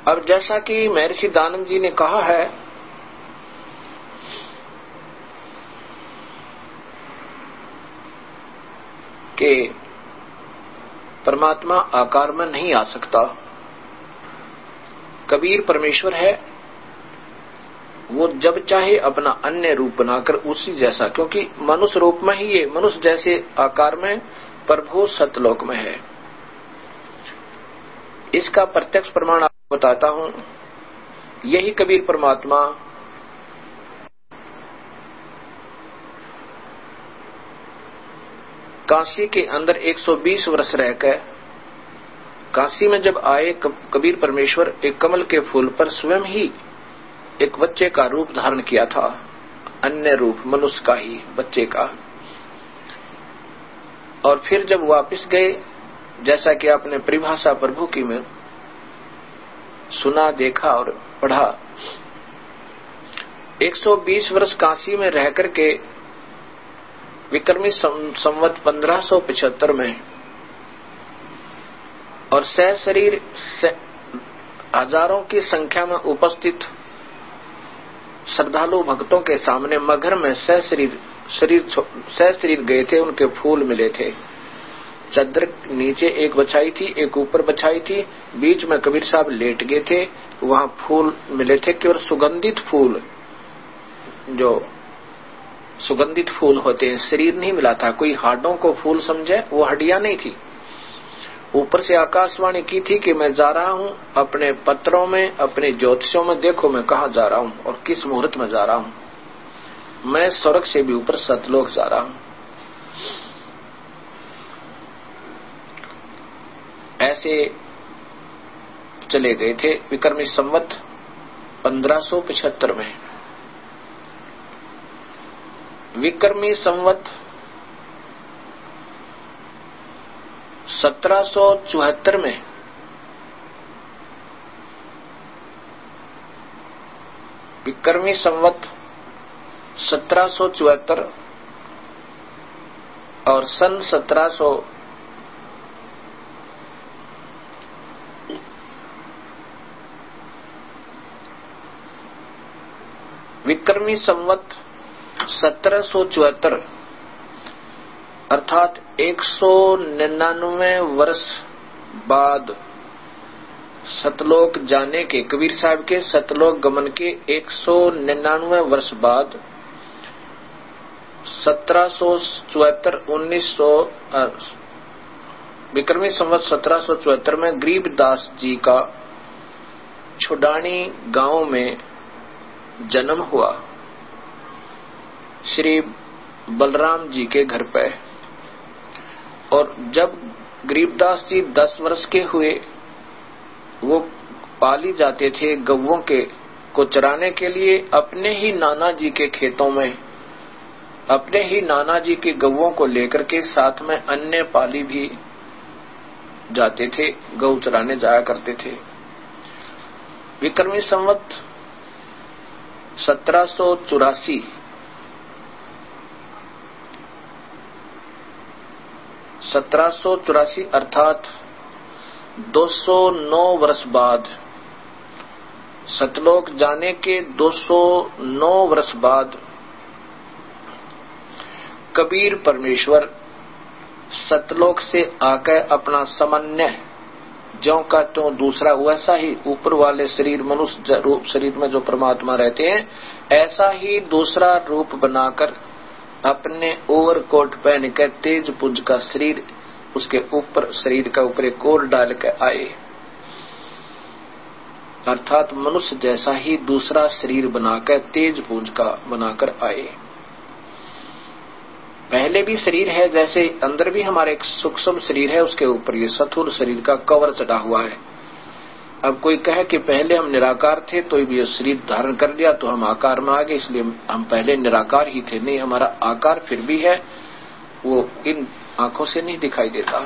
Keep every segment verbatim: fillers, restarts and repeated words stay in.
अब जैसा कि महर्षि दानंद जी ने कहा है कि परमात्मा आकार में नहीं आ सकता, कबीर परमेश्वर है, वो जब चाहे अपना अन्य रूप बनाकर उसी जैसा, क्योंकि मनुष्य रूप में ही ये मनुष्य जैसे आकार में प्रभु सतलोक में है। इसका प्रत्यक्ष प्रमाण आपको बताता हूं। यही कबीर परमात्मा काशी के अंदर एक सौ बीस वर्ष रहकर काशी में जब आए, कबीर परमेश्वर एक कमल के फूल पर स्वयं ही एक बच्चे का रूप धारण किया था, अन्य रूप मनुष्य का ही बच्चे का। और फिर जब वापस गए, जैसा कि आपने परिभाषा प्रभु की में सुना, देखा और पढ़ा, एक सौ बीस वर्ष काशी में रह करके विक्रमी संवत पंद्रह सौ पचहत्तर में और सह शरीर हजारों की संख्या में उपस्थित श्रद्धालु भक्तों के सामने मगर में सह शरीर शरीर सह शरीर गए थे। उनके फूल मिले थे, चादर नीचे एक बछाई थी, एक ऊपर बछाई थी, बीच में कबीर साहब लेट गए थे, वहां फूल मिले थे, केवल सुगंधित फूल, जो सुगंधित फूल होते हैं, शरीर नहीं मिला था। कोई हाडों को फूल समझे, वो हड्डियां नहीं थी। ऊपर से आकाशवाणी की थी कि मैं जा रहा हूं, अपने पत्रों में, अपने ज्योतिषों में देखो मैं कहां जा रहा हूं और किस मुहूर्त में जा रहा हूं। मैं स्वर्ग से भी ऊपर सतलोक जा रहा हूं। ऐसे चले गए थे विक्रमी संवत पंद्रह सौ पचहत्तर में। विक्रमी संवत सत्रह सौ चौहत्तर में विक्रमी संवत सत्रह सौ चौहत्तर और सन सत्रह सौ विक्रमी संवत सत्रह सौ चौहत्तर अर्थात एक सौ निन्यानवे वर्ष बाद सतलोक जाने के, कबीर साहब के सतलोक गमन के एक सौ निन्यानवे वर्ष बाद सत्रह सौ चौहत्तर उन्नीस सौ विक्रमी संवत सत्रह सौ चौहत्तर में गरीबदास जी का छुडानी गांव में जन्म हुआ, श्री बलराम जी के घर पे। और जब गरीबदास जी दस वर्ष के हुए, वो पाली जाते थे गौओं के को चराने के लिए अपने ही नाना जी के खेतों में, अपने ही नाना जी के गौओं को लेकर के, साथ में अन्य पाली भी जाते थे, गौ चराने जाया करते थे। विक्रमी संवत सत्रह सौ चौरासी सत्रह सौ चौरासी अर्थात दो सौ नौ वर्ष बाद, सतलोक जाने के दो सौ नौ वर्ष बाद कबीर परमेश्वर सतलोक से आकर अपना सामान्य ज्यों का त्यों दूसरा वैसा ही ऊपर वाले शरीर मनुष्य रूप शरीर में जो परमात्मा रहते हैं, ऐसा ही दूसरा रूप बनाकर अपने ओवरकोट पहन कर तेज पुंज का शरीर, उसके ऊपर शरीर का ऊपर एक कोट डाल कर आए, अर्थात मनुष्य जैसा ही दूसरा शरीर बनाकर तेज पुंज का बनाकर आए। पहले भी शरीर है, जैसे अंदर भी हमारे एक सूक्ष्म शरीर है, उसके ऊपर ये स्थूल शरीर का कवर चढ़ा हुआ है। अब कोई कहे कि पहले हम निराकार थे तो ये शरीर धारण कर लिया तो हम आकार में आ गए, इसलिए हम पहले निराकार ही थे। नहीं, हमारा आकार फिर भी है, वो इन आंखों से नहीं दिखाई देता,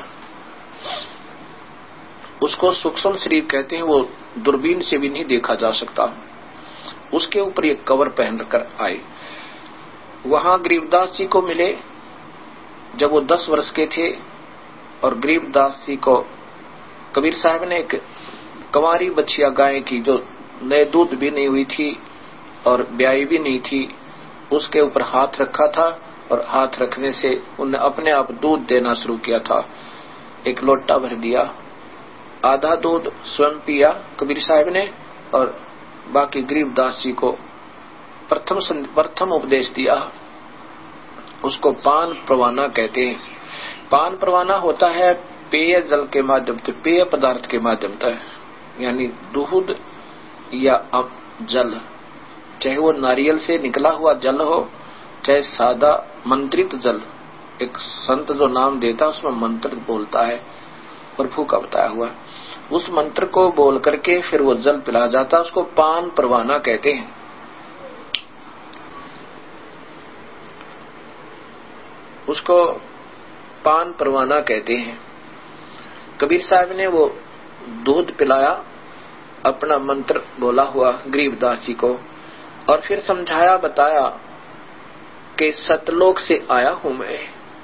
उसको सूक्ष्म शरीर कहते हैं, वो दूरबीन से भी नहीं देखा जा सकता। उसके ऊपर ये कवर पहन कर आए। वहां गरीबदास जी को मिले जब वो दस वर्ष के थे, और गरीबदास जी को कबीर साहब ने एक कंवारी बछिया गाय की जो नए दूध भी नहीं हुई थी और ब्याई भी नहीं थी, उसके ऊपर हाथ रखा था और हाथ रखने से उन्हें अपने आप दूध देना शुरू किया था। एक लोटा भर दिया, आधा दूध स्वयं पिया कबीर साहब ने और बाकी गरीबदास जी को प्रथम प्रथम उपदेश दिया। उसको पान परवाना कहते हैं। पान परवाना होता है पेय जल के माध्यम से, पेय पदार्थ के माध्यम से, यानी दूध या जल, चाहे वो नारियल से निकला हुआ जल हो, चाहे सादा मंत्रित जल। एक संत जो नाम देता है उसमें मंत्र बोलता है प्रभु का बताया हुआ, उस मंत्र को बोल करके फिर वो जल पिला जाता है, उसको पान परवाना कहते हैं। उसको पान परवाना कहते हैं। कबीर साहब ने वो दूध पिलाया, अपना मंत्र बोला हुआ गरीबदास जी को, और फिर समझाया बताया कि सतलोक से आया हूं मैं,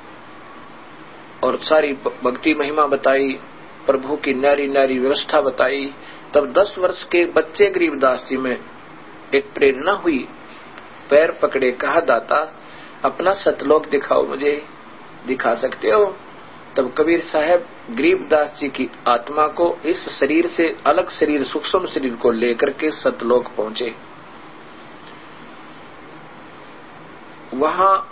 और सारी भक्ति महिमा बताई, प्रभु की न्यारी न्यारी व्यवस्था बताई। तब दस वर्ष के बच्चे गरीबदास जी में एक प्रेरणा हुई, पैर पकड़े, कहा दाता अपना सतलोक दिखाओ, मुझे दिखा सकते हो? तब कबीर साहब गरीबदास जी की आत्मा को इस शरीर से अलग शरीर, सूक्ष्म शरीर को लेकर के सतलोक पहुंचे। वहां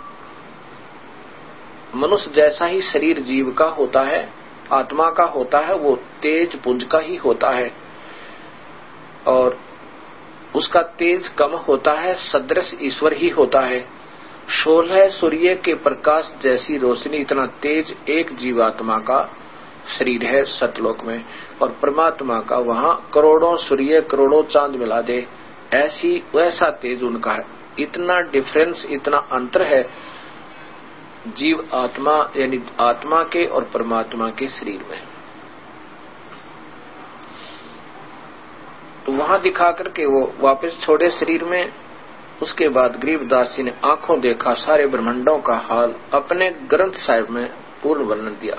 मनुष्य जैसा ही शरीर जीव का होता है, आत्मा का होता है, वो तेज पुंज का ही होता है, और उसका तेज कम होता है, सदृश ईश्वर ही होता है। सोलह सूर्य के प्रकाश जैसी रोशनी, इतना तेज एक जीवात्मा का शरीर है सतलोक में, और परमात्मा का वहां करोड़ों सूर्य करोड़ों चांद मिला दे ऐसी वैसा तेज उनका है। इतना डिफरेंस, इतना अंतर है जीव आत्मा यानी आत्मा के और परमात्मा के शरीर में। तो वहां दिखा करके वो वापस छोड़े शरीर में। उसके बाद गरीबदास जी ने आंखों देखा सारे ब्रह्मांडों का हाल, अपने ग्रंथ साहिब में पूर्ण वर्णन दिया।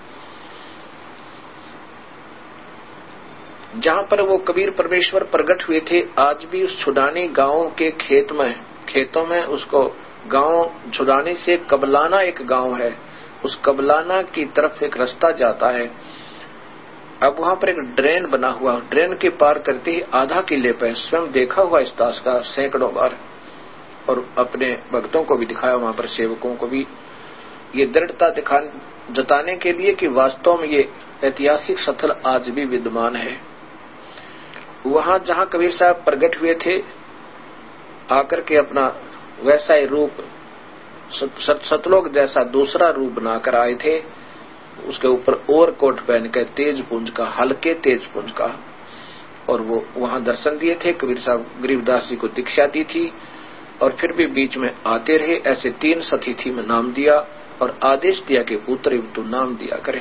जहां पर वो कबीर परमेश्वर प्रकट हुए थे, आज भी उस छुडानी गांव के खेत में खेतों में उसको गांव छुडानी से कबलाना एक गांव है, उस कबलाना की तरफ एक रास्ता जाता है। अब वहां पर एक ड्रेन बना हुआ, ड्रेन के पार करते ही आधा किले पे स्वयं देखा हुआ इस दास का सैकड़ों बार, और अपने भक्तों को भी दिखाया, वहां पर सेवकों को भी, ये दृढ़ता दिखा जताने के लिए कि वास्तव में ये ऐतिहासिक स्थल आज भी विद्यमान है। वहां जहां कबीर साहब प्रकट हुए थे, आकर के अपना वैसा ही रूप सतलोक जैसा दूसरा रूप बनाकर आए थे। उसके ऊपर और कोट पहन के तेज पुंज का, हल्के तेज पुंज का, और वो वहां दर्शन दिए थे। कबीर साहब गरीबदास जी को दीक्षा दी थी और फिर भी बीच में आते रहे। ऐसे तीन सतिथि में नाम दिया और आदेश दिया कि पुत्र तू नाम दिया करें।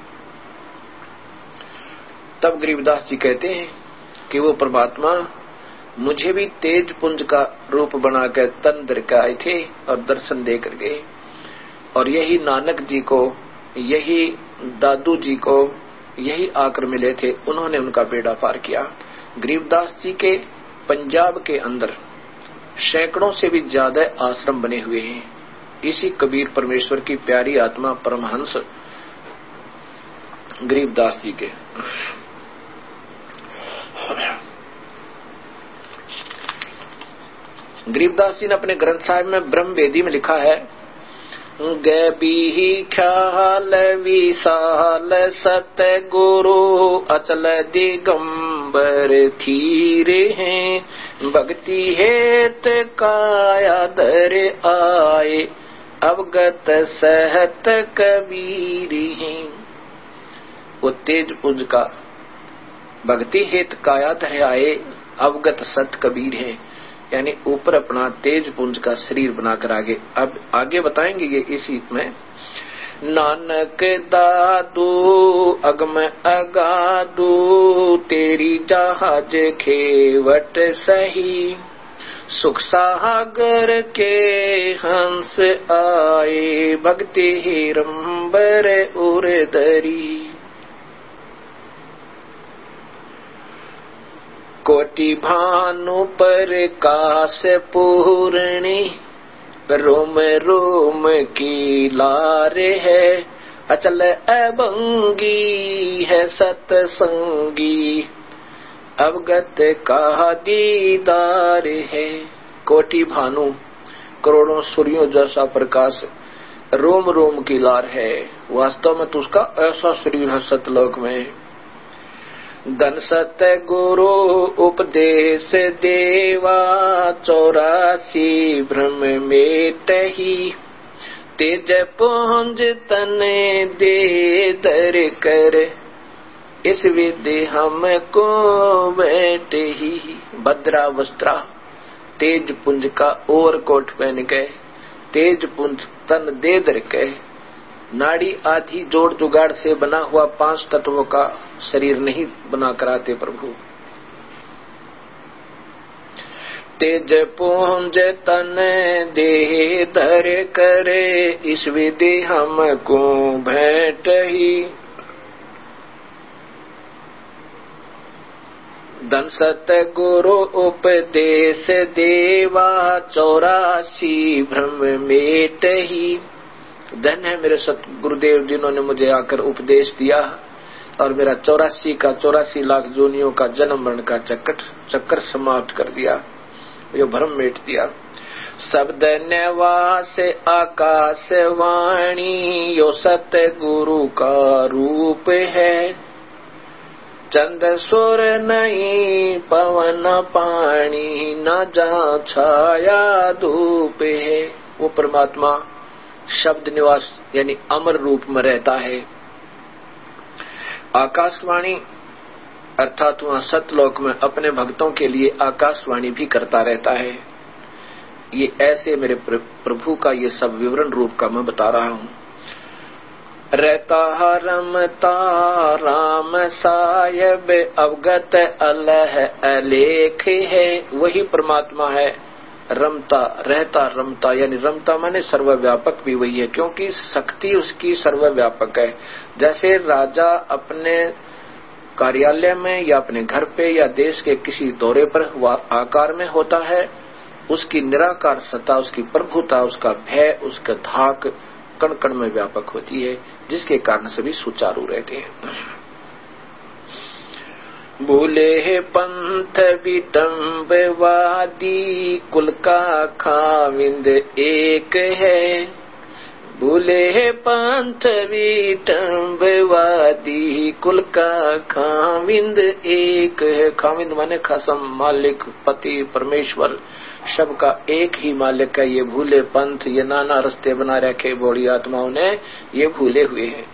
तब गरीबदास जी कहते हैं कि वो परमात्मा मुझे भी तेज पुंज का रूप बनाकर तन धर के आए थे और दर्शन दे कर गए, और यही नानक जी को, यही दादू जी को, यही आकर मिले थे, उन्होंने उनका बेड़ा पार किया। गरीबदास जी के पंजाब के अंदर सैकड़ों से भी ज्यादा आश्रम बने हुए हैं। इसी कबीर परमेश्वर की प्यारी आत्मा परमहंस गरीबदास जी के। गरीबदास जी ने अपने ग्रंथ साहिब में ब्रह्म वेदी में लिखा है, गैबी ख्याल विशाल सत गुरु अचल दिगंबर थीरे हैं, भक्ति हेत काया धर आए अवगत सहत कबीर हैं। वो तेज पुंज का भक्ति हेत काया धर आए अवगत सत कबीर हैं, यानी ऊपर अपना तेज पुंज का शरीर बनाकर आगे अब आगे बताएंगे ये इसी में। नानक दादू अगम अगादू तेरी जहाज खेवट सही, सुख सागर के हंस आए भक्ति हिरंबर उर दरी। कोटि भानु प्रकाश पूर्णी, रोम रोम की लारे है, अचल अभंगी है सतसंगी, अवगत का दीदार है। कोटि भानु, करोड़ों सूर्यों जैसा प्रकाश, रोम रोम की लार है, वास्तव में तो उसका ऐसा शरीर है सतलोक में। धन सत गुरु उपदेश देवा, चौरासी भ्रम मेटहि, तेज पुंज तन दे दर कर, इस विधि हमको बैठ ही। भद्रा वस्त्रा, तेज पुंज का और कोट पहन के, तेज पुंज तन दे दर के, नाड़ी आदि जोड़ जुगाड़ से बना हुआ पांच तत्वों का शरीर नहीं बना कराते प्रभु। तेज पुंज तन दे धर करे, इस विधि हमको भेंट ही। धन सत गुरु उपदेश देवा, चौरासी भ्रम मेट ही। धन है मेरे सत गुरुदेव जिन्होंने मुझे आकर उपदेश दिया और मेरा चौरासी का चौरासी लाख जोनियों का जन्म मरण का चक्कर चक्कर समाप्त कर दिया, यो भ्रम मेट दिया। शब्द निवास आकाश वाणी, यो सत गुरु का रूप है, चंद सुर नहीं पवन पानी, न जा छाया धूप है। वो परमात्मा शब्द निवास यानी अमर रूप में रहता है। आकाशवाणी अर्थात वहाँ सतलोक में अपने भक्तों के लिए आकाशवाणी भी करता रहता है। ये ऐसे मेरे प्रभु का ये सब विवरण रूप का मैं बता रहा हूँ। रहता रमता राम सायब, अवगत अलह अलेख है। वही परमात्मा है, रमता रहता रमता यानी रमता माने सर्वव्यापक भी वही है, क्योंकि शक्ति उसकी सर्वव्यापक है। जैसे राजा अपने कार्यालय में या अपने घर पे या देश के किसी दौरे पर वह आकार में होता है, उसकी निराकार सत्ता, उसकी प्रभुता, उसका भय, उसका धाक कण कण में व्यापक होती है, जिसके कारण सभी सुचारू रहते हैं। भूले पंथ विटम्बवादी, कुल का खाविंद एक है। भूले पंथ विटम्बवादी, कुल का खाविंद एक है। खाविंद माने खसम, मालिक, पति, परमेश्वर, सबका एक ही मालिक है। ये भूले पंथ, ये नाना रास्ते बना रखे बौड़ी आत्माओं ने, ये भूले हुए हैं।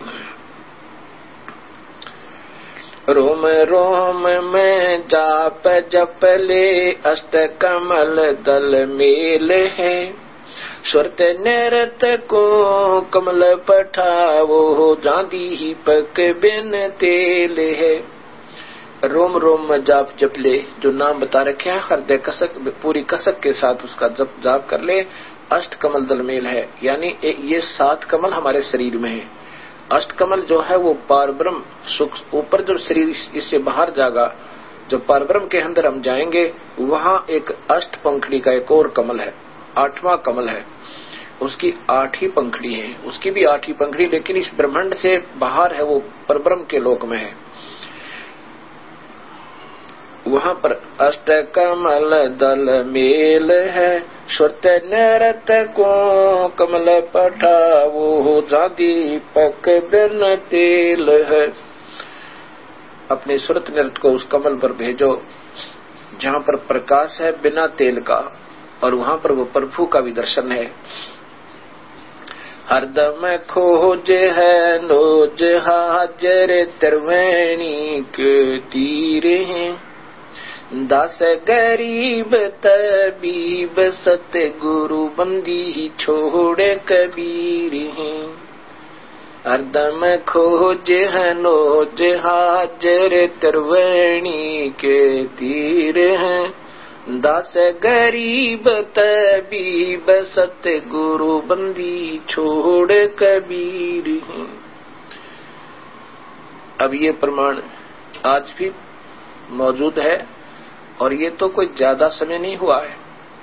रोम रोम में जाप जप ले, अष्ट कमल दल मेल है। सुरत नृत को कमल पठावो, जांदी ही पक बिन तेल है। रोम रोम में जाप जप ले, जो नाम बता रखे हैं, हृदय कसक पूरी कसक के साथ उसका जप जाप कर ले। अष्ट कमल दल मेल है, यानी ये सात कमल हमारे शरीर में है। अष्ट कमल जो है वो पारब्रह्म सुख, ऊपर जो शरीर इससे बाहर जाएगा, जो पारब्रह्म के अंदर हम जाएंगे, वहाँ एक अष्ट पंखड़ी का एक और कमल है, आठवां कमल है। उसकी आठ ही पंखड़ी है, उसकी भी आठ ही पंखड़ी, लेकिन इस ब्रह्मांड से बाहर है, वो परब्रह्म के लोक में है। वहाँ पर अष्ट कमल दल मेल है। श्रुत नृत को कमल पठावो, जादी पक बिन तेल है। अपने श्रुत नृत को उस कमल पर भेजो जहाँ पर प्रकाश है बिना तेल का, और वहाँ पर वो प्रभु का भी दर्शन है। हरदम खोज है नोज हाजर, त्रिवेणी के तीर हैं। दास गरीब तबीब, सतगुरु बंदी छोड़ कबीर हैं। हरदम खोज है नोज हाजर, त्रिवेणी के तीर हैं। दास गरीब तबीब, सतगुरु बंदी छोड़ कबीर हैं। अब ये प्रमाण आज भी मौजूद है और ये तो कोई ज्यादा समय नहीं हुआ है।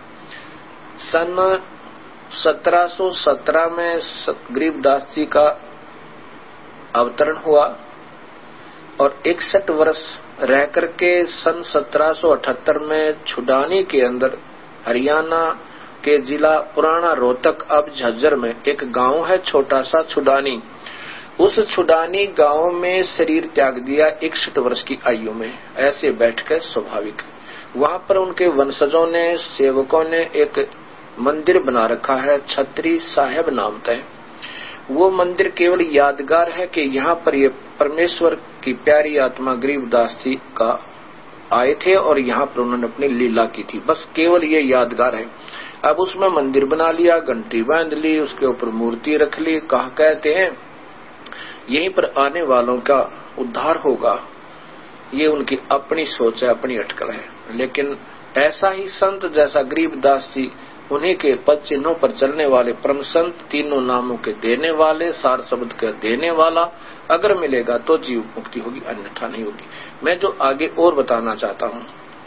सन सत्रह सौ सत्रह में गरीबदास जी का अवतरण हुआ और इकसठ वर्ष रह करके सन सत्रह सौ अठहत्तर में छुडानी के अंदर, हरियाणा के जिला पुराना रोहतक अब झज्जर में एक गांव है छोटा सा छुडानी, उस छुडानी गांव में शरीर त्याग दिया इकसठ वर्ष की आयु में, ऐसे बैठकर स्वाभाविक। वहां पर उनके वंशजों ने, सेवकों ने एक मंदिर बना रखा है, छत्री साहेब नाम तय। वो मंदिर केवल यादगार है कि यहाँ पर ये परमेश्वर की प्यारी आत्मा गरीबदास जी का आए थे और यहाँ पर उन्होंने अपनी लीला की थी, बस केवल ये यादगार है। अब उसमें मंदिर बना लिया, घंटी बांध ली, उसके ऊपर मूर्ति रख ली, कहा कहते हैं यहीं पर आने वालों का उद्धार होगा। ये उनकी अपनी सोच है, अपनी अटकल है। लेकिन ऐसा ही संत जैसा गरीबदास जी, उन्हीं के पद चिन्हों पर चलने वाले परम संत, तीनों नामों के देने वाले, सार शब्द के देने वाला अगर मिलेगा तो जीव मुक्ति होगी, अन्यथा नहीं होगी। मैं जो आगे और बताना चाहता हूं,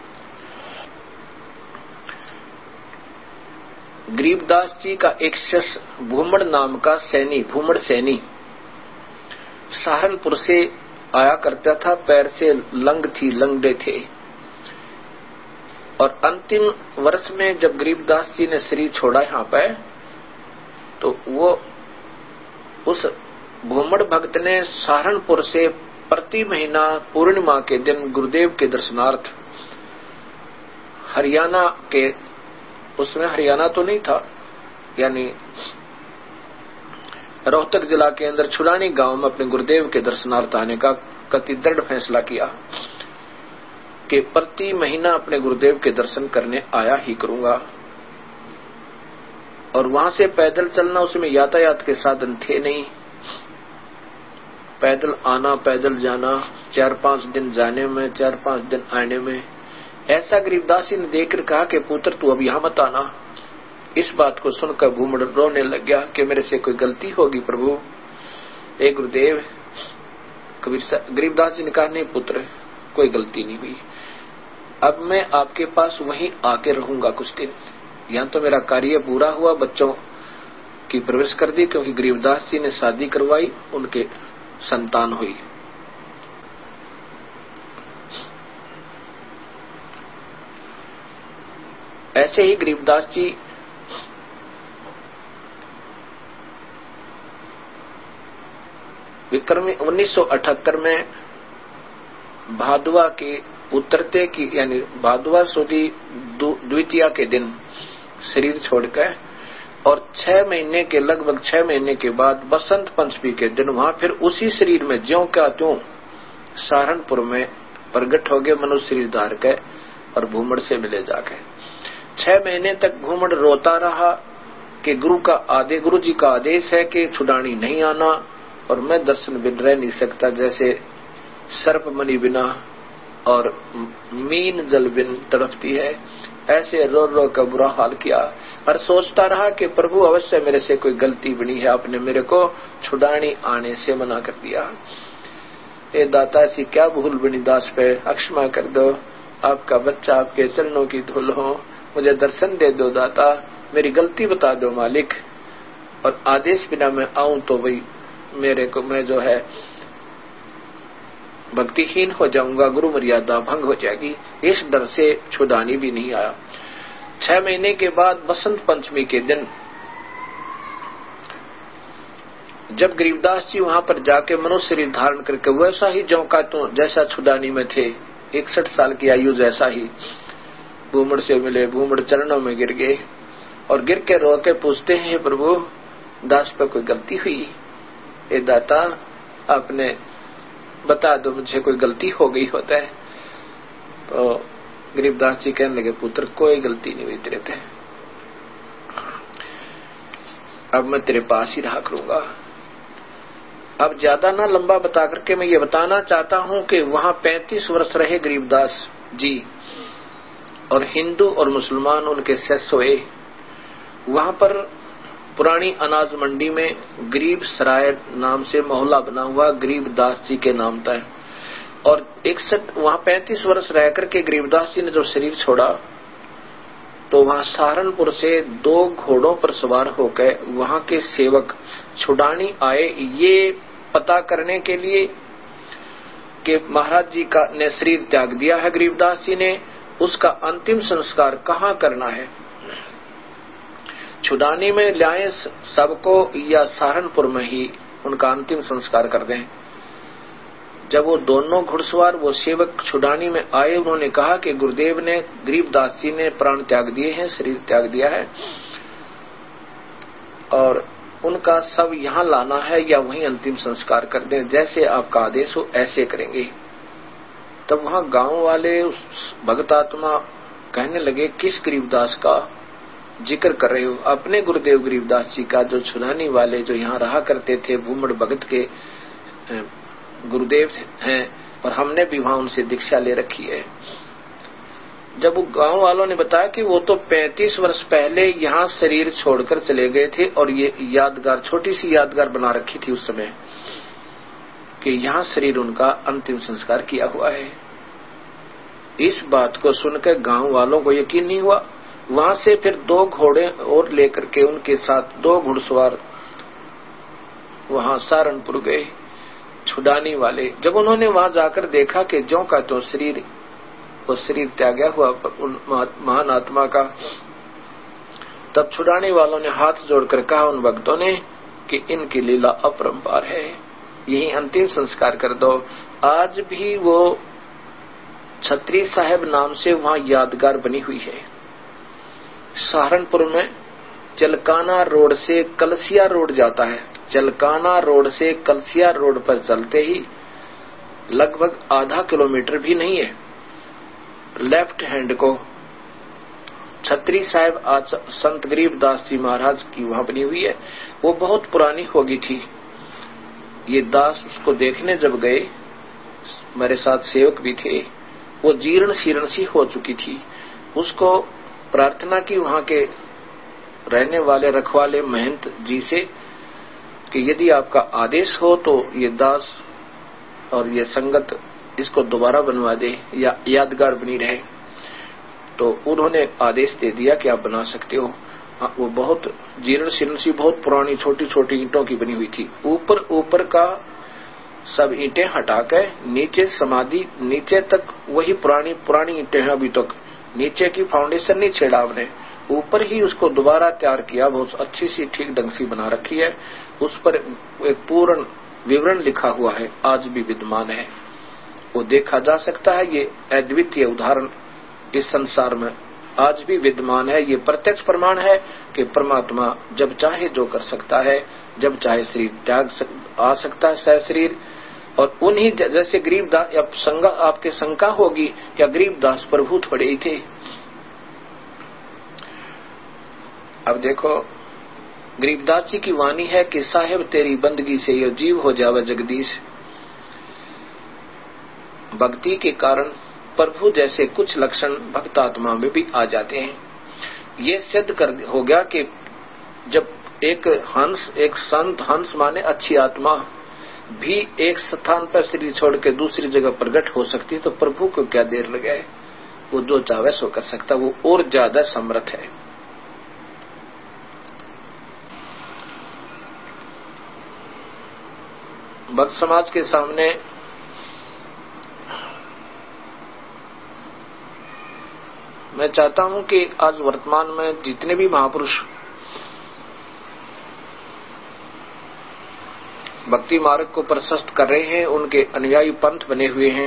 गरीबदास जी का एक शिष्य भूमड़ नाम का सैनी, भूमड़ सैनी सहारनपुर से आया करता था, पैर से लंग थी, लंगड़े थे। और अंतिम वर्ष में जब गरीबदास जी ने शरीर छोड़ा यहाँ पे, तो वो उस भूमड़ भक्त ने सहारनपुर से प्रति महीना पूर्णिमा के दिन गुरुदेव के दर्शनार्थ हरियाणा के, उसमें हरियाणा तो नहीं था, यानी रोहतक जिला के अंदर छुडानी गांव में अपने गुरुदेव के दर्शनार्थ आने का कति दृढ़ फैसला किया कि प्रति महीना अपने गुरुदेव के दर्शन करने आया ही करूंगा। और वहां से पैदल चलना, उसमें यातायात के साधन थे नहीं, पैदल आना पैदल जाना, चार पांच दिन जाने में, चार पांच दिन आने में। ऐसा गरीबदास जी ने देखकर कहा कि पुत्र तू अब यहां मत आना। इस बात को सुनकर भूमड़ रोने लग गया कि मेरे से कोई गलती होगी प्रभु। ए गुरुदेव, गरीबदास जी ने कहा नहीं पुत्र, कोई गलती नहीं हुई, अब मैं आपके पास वहीं आके रहूंगा कुछ दिन। यहाँ तो मेरा कार्य पूरा हुआ, बच्चों की प्रवेश कर दी, क्योंकि गरीबदास जी ने शादी करवाई, उनके संतान हुई। ऐसे ही गरीबदास जी विक्रमी उन्नीस सौ अठहत्तर में भादुआ के उतरते की, यानी भादुआ सुदी द्वितीया के दिन शरीर छोड़कर, और छह महीने के लगभग छह महीने के बाद बसंत पंचमी के दिन वहां फिर उसी शरीर में ज्यों का त्यों सहारनपुर में प्रकट हो गए, मनुष्य शरीर धार के, और भूमड़ से मिले जाके। छह महीने तक भूमड़ रोता रहा कि गुरु का आदे गुरु जी का आदेश है कि छुडानी नहीं आना, और मैं दर्शन बिन रह नहीं सकता, जैसे सर्प मणि बिना और मीन जल बिन तड़पती है, ऐसे रो रो का बुरा हाल किया। और सोचता रहा कि प्रभु अवश्य मेरे से कोई गलती बनी है, आपने मेरे को छुडानी आने से मना कर दिया। ए दाता सी क्या भूल बनी दास पे, अक्षमा कर दो, आपका बच्चा आपके चरणों की धूल हो, मुझे दर्शन दे दो दाता, मेरी गलती बता दो मालिक, और आदेश बिना मैं आऊं तो वही मेरे को, मैं जो है भक्तिहीन हो जाऊंगा, गुरु मर्यादा भंग हो जाएगी। इस डर से छुडानी भी नहीं आया। छह महीने के बाद बसंत पंचमी के दिन जब गरीबदास जी वहां पर जाके मनुष्य शरीर धारण करके वैसा ही ज्यों का त्यों जैसा छुडानी में थे, इकसठ साल की आयु जैसा ही भूमड़ से मिले, भूमड़ चरणों में गिर गए और गिर के रो के पूछते हैं प्रभु दास पर कोई गलती हुई? ए दाता आपने बता दो, मुझे कोई गलती हो गई होता है। तो गरीबदास जी कहने लगे पुत्र कोई गलती नहीं हुई तेरे थे, अब मैं तेरे पास ही रहा करूंगा। अब ज्यादा ना लंबा बता करके मैं ये बताना चाहता हूं कि वहां पैंतीस वर्ष रहे गरीबदास जी, और हिंदू और मुसलमान उनके शिष्य हुए। वहां पर पुरानी अनाज मंडी में गरीब सराय नाम से मोहल्ला बना हुआ, गरीबदास जी के नाम था। और इकसठ वहां पैंतीस वर्ष रह करके गरीबदास जी ने जो शरीर छोड़ा तो वहां सहारनपुर से दो घोड़ों पर सवार होकर वहां के सेवक छुड़ानी आए ये पता करने के लिए कि महाराज जी का ने शरीर त्याग दिया है गरीबदास जी ने, उसका अंतिम संस्कार कहाँ करना है, छुड़ानी में लाए सबको या सहारनपुर में ही उनका अंतिम संस्कार कर दें। जब वो दोनों घुड़सवार वो सेवक छुड़ानी में आए, उन्होंने कहा कि गुरुदेव ने गरीबदास जी ने प्राण त्याग दिए हैं, शरीर त्याग दिया है और उनका सब यहाँ लाना है या वहीं अंतिम संस्कार कर दें, जैसे आपका आदेश हो ऐसे करेंगे। तब वहां गांव वाले उस भगत आत्मा कहने लगे, किस गरीबदास का जिक्र कर रहे हो? अपने गुरुदेव गरीबदास जी का, जो छुड़ानी वाले जो यहाँ रहा करते थे, भूमड़ भगत के गुरुदेव हैं और हमने भी वहां उनसे दीक्षा ले रखी है। जब वो गांव वालों ने बताया कि वो तो पैंतीस वर्ष पहले यहाँ शरीर छोड़कर चले गए थे और ये यादगार, छोटी सी यादगार बना रखी थी उस समय कि यहाँ शरीर उनका अंतिम संस्कार किया हुआ है। इस बात को सुनकर गांव वालों को यकीन नहीं हुआ। वहां से फिर दो घोड़े और लेकर के उनके साथ दो घुड़सवार वहां सहारनपुर गए छुड़ानी वाले। जब उन्होंने वहां जाकर देखा कि ज्यों का तो शरीर वो शरीर त्यागा हुआ उन महान आत्मा का, तब छुड़ाने वालों ने हाथ जोड़कर कहा उन भक्तों ने कि इनकी लीला अपरंपार है, यही अंतिम संस्कार कर दो। आज भी वो छत्री साहब नाम से वहां यादगार बनी हुई है। सहारनपुर में चलकाना रोड से कलसिया रोड जाता है, चलकाना रोड से कलसिया रोड पर चलते ही लगभग आधा किलोमीटर भी नहीं है, लेफ्ट हैंड को छत्री साहब आज संत गरीबदास जी महाराज की वहां बनी हुई है। वो बहुत पुरानी होगी थी। ये दास उसको देखने जब गए, मेरे साथ सेवक भी थे, वो जीर्ण शीर्ण सी हो चुकी थी। उसको प्रार्थना की वहां के रहने वाले रखवाले महंत जी से कि यदि आपका आदेश हो तो ये दास और ये संगत इसको दोबारा बनवा दे या यादगार बनी रहे। तो उन्होंने आदेश दे दिया कि आप बना सकते हो। वो बहुत जीर्ण शीर्ण सी, बहुत पुरानी छोटी छोटी ईंटों की बनी हुई थी। ऊपर ऊपर का सब ईंटें हटाकर नीचे समाधि, नीचे तक वही पुरानी पुरानी ईंटें हैं अभी तक, नीचे की फाउंडेशन नहीं छेड़ा आपने, ऊपर ही उसको दोबारा तैयार किया, बहुत अच्छी सी ठीक ढंग सी बना रखी है। उस पर एक पूर्ण विवरण लिखा हुआ है, आज भी विद्यमान है, वो देखा जा सकता है। ये अद्वितीय उदाहरण इस संसार में आज भी विद्यमान है। ये प्रत्यक्ष प्रमाण है कि परमात्मा जब चाहे जो कर सकता है, जब चाहे शरीर त्याग सक, आ सकता है सह शरीर। और उन्हीं जैसे गरीबदास, अब संगा आपके शंका होगी क्या गरीबदास प्रभु थोड़े ही थे? अब देखो गरीबदास जी की वाणी है कि साहेब तेरी बंदगी से ये जीव हो जावे जगदीश। भक्ति के कारण प्रभु जैसे कुछ लक्षण भक्त आत्मा में भी आ जाते हैं। ये सिद्ध कर हो गया कि जब एक हंस, एक संत, हंस माने अच्छी आत्मा भी एक स्थान पर शरीर छोड़ के दूसरी जगह प्रकट हो सकती है, तो प्रभु को क्या देर लगे? वो जो चाहे सो कर सकता, वो और ज्यादा समर्थ है। भक्त समाज के सामने मैं चाहता हूं कि आज वर्तमान में जितने भी महापुरुष भक्ति मार्ग को प्रशस्त कर रहे हैं, उनके अनुयायी पंथ बने हुए हैं,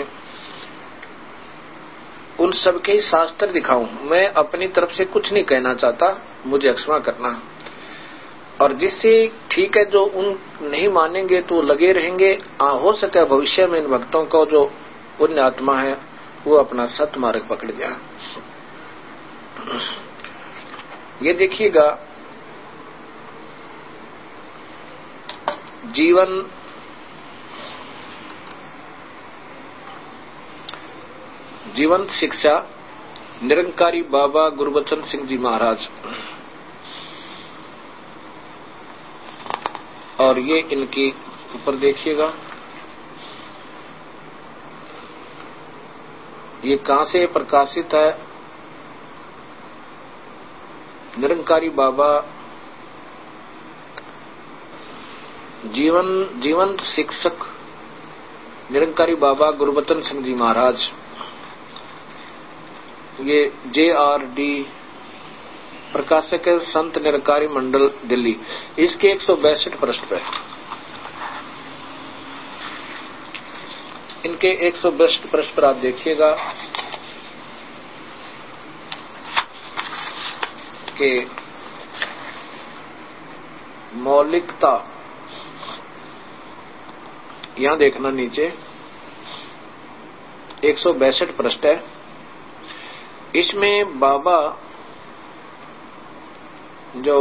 उन सबके शास्त्र दिखाऊं। मैं अपनी तरफ से कुछ नहीं कहना चाहता, मुझे क्षमा करना। और जिससे ठीक है, जो उन नहीं मानेंगे तो लगे रहेंगे, आ, हो सके भविष्य में इन भक्तों को जो पुण्य आत्मा है वो अपना सत मार्ग पकड़ जाए। ये देखिएगा, जीवन जीवंत शिक्षा निरंकारी बाबा गुरबचन सिंह जी महाराज, और ये इनकी ऊपर देखिएगा ये कहां से प्रकाशित है? निरंकारी बाबा जीवन जीवंत शिक्षक निरंकारी बाबा गुरबचन सिंह जी महाराज, ये जे आर डी प्रकाशक है, संत निरंकारी मंडल दिल्ली। इसके एक सौ बैसठ पृष्ठ पे इनके एक सौ बैसठ पृष्ठ पर आप देखिएगा कि मौलिकता, यहां देखना नीचे एक सौ बैसठ पृष्ठ है। इसमें बाबा जो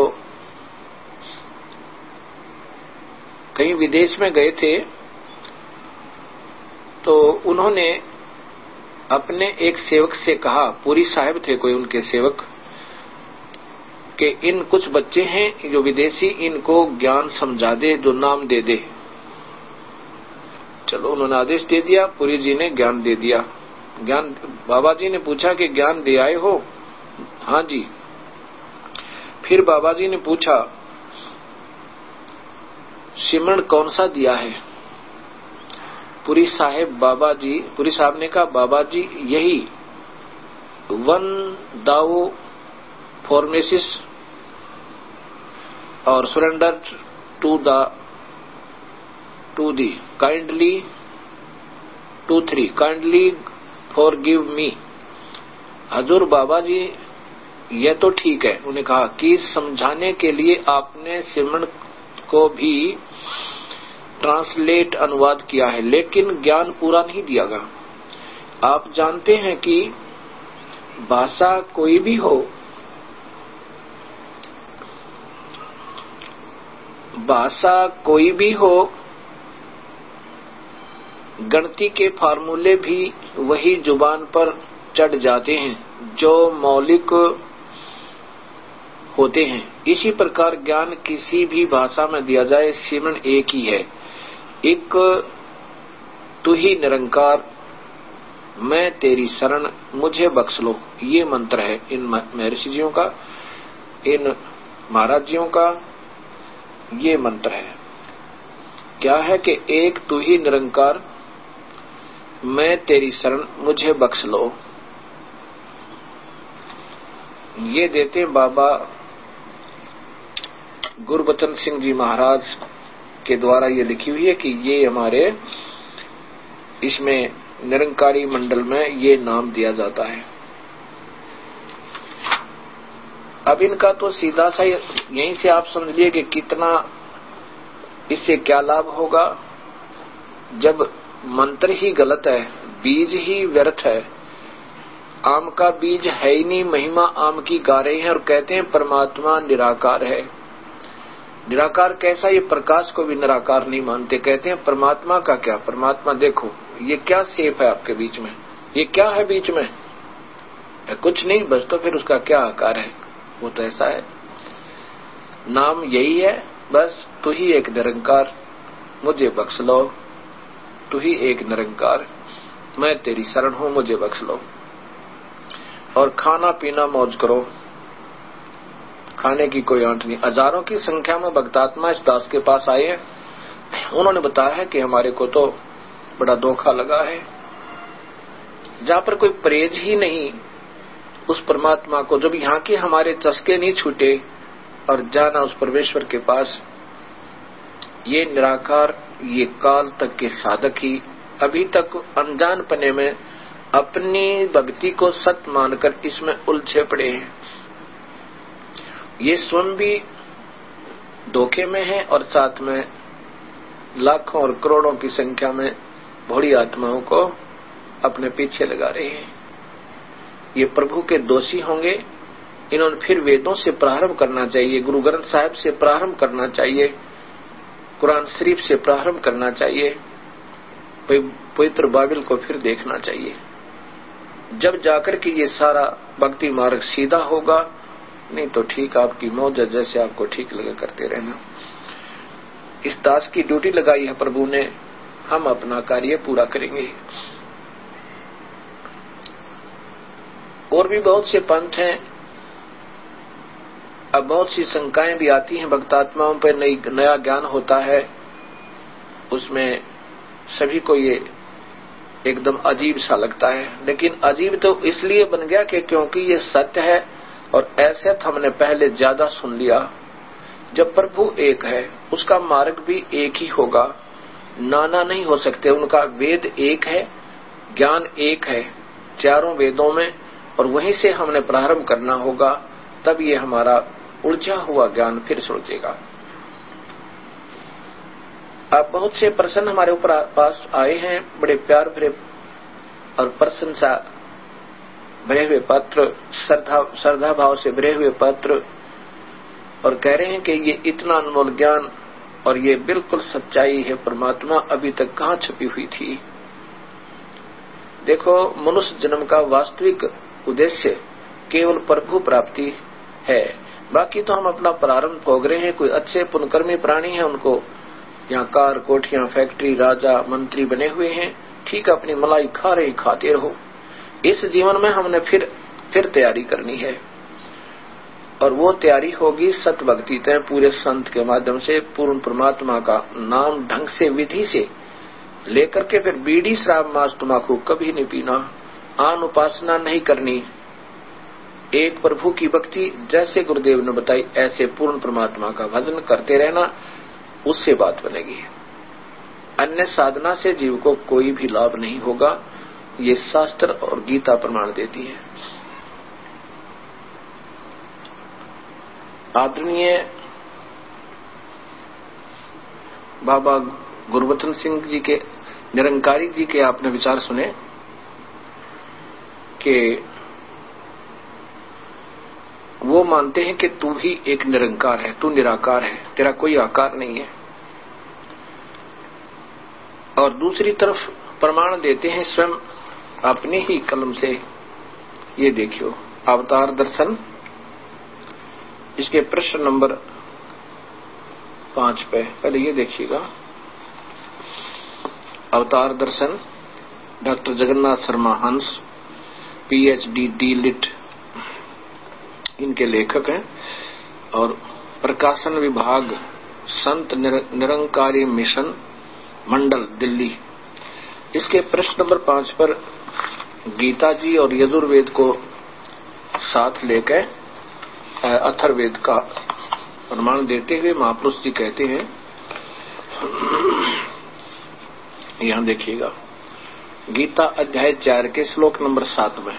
कहीं विदेश में गए थे तो उन्होंने अपने एक सेवक से कहा, पूरी साहब थे कोई उनके सेवक, कि इन कुछ बच्चे हैं जो विदेशी, इनको ज्ञान समझा दे, जो नाम दे दे। चलो उन्होंने आदेश दे दिया, पुरी जी ने ज्ञान दे दिया। ज्ञान बाबा जी ने पूछा कि ज्ञान दे आए हो? हाँ जी। फिर बाबा जी ने पूछा सिमरन कौन सा दिया है? पुरी साहेब बाबा जी पुरी साहब ने कहा, बाबा जी यही वन दाओ फॉर्मेसिस और surrender to the two the kindly two three kindly for give me. Hazur Baba जी यह तो ठीक है, उन्होंने कहा कि समझाने के लिए आपने सिमरन को भी ट्रांसलेट अनुवाद किया है, लेकिन ज्ञान पूरा नहीं दिया गया। आप जानते हैं कि भाषा कोई भी हो, भाषा कोई भी हो, गणती के फार्मूले भी वही जुबान पर चढ़ जाते हैं जो मौलिक होते हैं। इसी प्रकार ज्ञान किसी भी भाषा में दिया जाए, सिमरन एक ही है। एक तू ही निरंकार, मैं तेरी शरण, मुझे बख्श लो, ये मंत्र है इन महर्षि जियों का, इन महाराज जियों का ये मंत्र है। क्या है कि एक तू ही निरंकार, मैं तेरी शरण, मुझे बख्श लो। ये देते बाबा गुरबचन सिंह जी महाराज के द्वारा ये लिखी हुई है कि ये हमारे इसमें निरंकारी मंडल में ये नाम दिया जाता है। अब इनका तो सीधा सा यहीं से आप समझ लिए कि कितना इससे क्या लाभ होगा। जब मंत्र ही गलत है, बीज ही व्यर्थ है, आम का बीज है ही नहीं, महिमा आम की गा रहे हैं और कहते हैं परमात्मा निराकार है। निराकार कैसा? ये प्रकाश को भी निराकार नहीं मानते, कहते हैं परमात्मा का क्या? परमात्मा देखो ये क्या शेप है आपके बीच में, ये क्या है बीच में? कुछ नहीं, बस तो फिर उसका क्या आकार है? वो तो ऐसा है, नाम यही है बस। तू ही एक निरंकार, मुझे बख्श लो, तू ही एक निरंकार, मैं तेरी शरण हूं, मुझे बख्श लो। और खाना पीना मौज करो, खाने की कोई आंट नहीं। हजारों की संख्या में भक्तात्मा इस दास के पास आए हैं। उन्होंने बताया है कि हमारे को तो बड़ा धोखा लगा है, जहां पर कोई परहेज ही नहीं उस परमात्मा को, जब यहाँ के हमारे चस्के नहीं छूटे और जाना उस परमेश्वर के पास। ये निराकार, ये काल तक के साधक ही अभी तक अनजान पने में अपनी भक्ति को सत्य मानकर इसमें उलझे पड़े हैं। ये स्वयं भी धोखे में है और साथ में लाखों और करोड़ों की संख्या में भोली आत्माओं को अपने पीछे लगा रहे हैं। ये प्रभु के दोषी होंगे। इन्होंने फिर वेदों से प्रारंभ करना चाहिए, गुरु ग्रंथ साहिब से प्रारंभ करना चाहिए, कुरान शरीफ से प्रारंभ करना चाहिए, पवित्र बाइबल को फिर देखना चाहिए, जब जाकर के ये सारा भक्ति मार्ग सीधा होगा। नहीं तो ठीक आपकी मौज, जैसे आपको ठीक लगे करते रहना। इस दास की ड्यूटी लगाई है प्रभु ने, हम अपना कार्य पूरा करेंगे। और भी बहुत से पंथ हैं। अब बहुत सी शंकाएं भी आती हैं, भक्तात्माओं पर नई नया ज्ञान होता है, उसमें सभी को ये एकदम अजीब सा लगता है। लेकिन अजीब तो इसलिए बन गया कि क्योंकि ये सत्य है और ऐसे तो हमने पहले ज्यादा सुन लिया। जब प्रभु एक है, उसका मार्ग भी एक ही होगा, नाना नहीं हो सकते। उनका वेद एक है, ज्ञान एक है चारों वेदों में, और वहीं से हमने प्रारंभ करना होगा, तब ये हमारा उलझा हुआ ज्ञान फिर सुलझेगा। अब बहुत से प्रश्न हमारे ऊपर पास आए हैं, बड़े प्यार भरे और प्रशंसा भरे हुए पत्र, श्रद्धा श्रद्धा भाव से भरे हुए पत्र, और कह रहे हैं कि ये इतना अनमोल ज्ञान और ये बिल्कुल सच्चाई है, परमात्मा अभी तक कहाँ छुपी हुई थी। देखो, मनुष्य जन्म का वास्तविक उद्देश्य केवल प्रभु प्राप्ति है। बाकी तो हम अपना प्रारंभ भोग रहे हैं। कोई अच्छे पुण्यकर्मी प्राणी हैं, उनको यहाँ कार कोठियां फैक्ट्री राजा मंत्री बने हुए हैं, ठीक अपनी मलाई खा रहे खाते रहो। इस जीवन में हमने फिर फिर तैयारी करनी है, और वो तैयारी होगी सत भक्ति तय पूरे संत के माध्यम से, पूर्ण परमात्मा का नाम ढंग से विधि से लेकर के। फिर बीड़ी शराब मांस तम्बाकू कभी नहीं पीना, आन उपासना नहीं करनी, एक प्रभु की भक्ति जैसे गुरुदेव ने बताई ऐसे पूर्ण परमात्मा का भजन करते रहना, उससे बात बनेगी। अन्य साधना से जीव को कोई भी लाभ नहीं होगा, ये शास्त्र और गीता प्रमाण देती है। आदरणीय बाबा गुरबचन सिंह जी के, निरंकारी जी के आपने विचार सुने कि वो मानते हैं कि तू ही एक निरंकार है, तू निराकार है, तेरा कोई आकार नहीं है। और दूसरी तरफ प्रमाण देते हैं स्वयं अपने ही कलम से। ये देखियो अवतार दर्शन, इसके प्रश्न नंबर पांच पे पहले ये देखिएगा। अवतार दर्शन डॉक्टर जगन्नाथ शर्मा हंस, पीएचडी डी लिट इनके लेखक हैं, और प्रकाशन विभाग संत निरंकारी मिशन मंडल दिल्ली। इसके प्रश्न नंबर पांच पर गीता जी और यजुर्वेद को साथ लेकर अथर्ववेद का प्रमाण देते हुए महापुरुष जी कहते हैं, यहां देखिएगा गीता अध्याय चार के श्लोक नंबर सात में,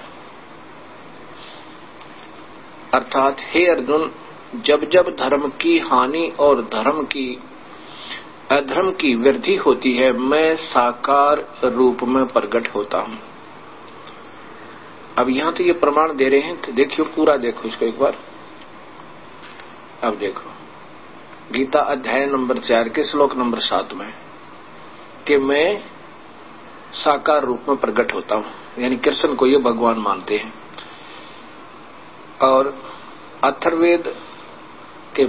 अर्थात हे अर्जुन, जब जब धर्म की हानि और धर्म की अधर्म की वृद्धि होती है, मैं साकार रूप में प्रकट होता हूं। अब यहां तो ये प्रमाण दे रहे हैं, तो देखियो पूरा देखो इसको एक बार। अब देखो गीता अध्याय नंबर चार के श्लोक नंबर सात में कि मैं साकार रूप में प्रकट होता हूं, यानी कृष्ण को ये भगवान मानते हैं। और अथर्ववेद के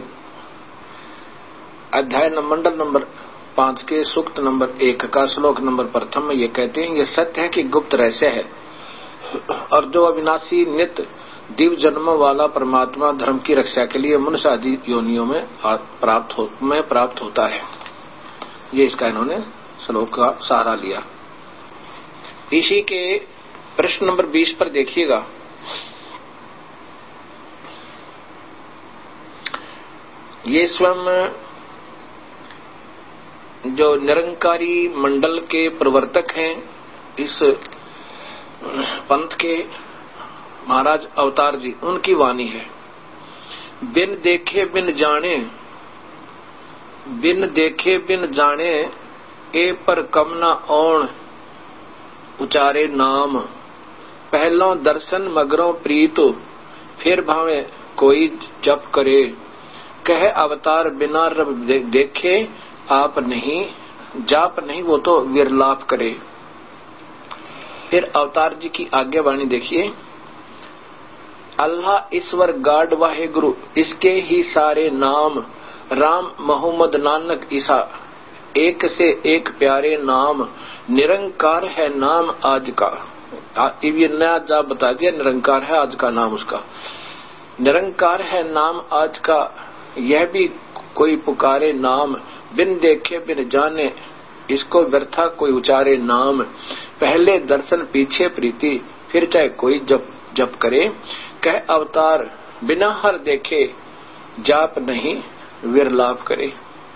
अध्याय मंडल नंबर पांच के सूक्त नंबर एक का श्लोक नंबर प्रथम में ये कहते हैं, ये सत्य है कि गुप्त रहस्य है, और जो अविनाशी नित्य दिव्य जन्म वाला परमात्मा धर्म की रक्षा के लिए मनुष्य आदि योनियों में प्राप्त हो में प्राप्त होता है। ये इसका इन्होंने श्लोक का सहारा लिया। इसी के प्रश्न नंबर बीस पर देखिएगा, ये स्वयं जो निरंकारी मंडल के प्रवर्तक हैं, इस पंथ के महाराज अवतार जी, उनकी वाणी है। बिन देखे बिन जाने, बिन देखे बिन जाने, ए पर कम न ओण उचारे नाम, पहलों दर्शन मगरों प्रीत, फिर भावे कोई जप करे, कह अवतार बिना रब दे, देखे आप नहीं, जाप नहीं वो तो विरलाप करे। फिर अवतार जी की आज्ञावाणी देखिए, अल्लाह ईश्वर गाड वाहे गुरु, इसके ही सारे नाम, राम मोहम्मद नानक ईसा, एक से एक प्यारे नाम, निरंकार है नाम आज का, ये नया जाप बता दिया, निरंकार है आज का नाम उसका। निरंकार है नाम आज का, यह भी कोई पुकारे नाम, बिन देखे बिन जाने इसको व्यर्था कोई उचारे नाम। पहले दर्शन पीछे प्रीति, फिर चाहे कोई जप जप करे, कह अवतार बिना हर देखे, जाप नहीं विरलाप करे।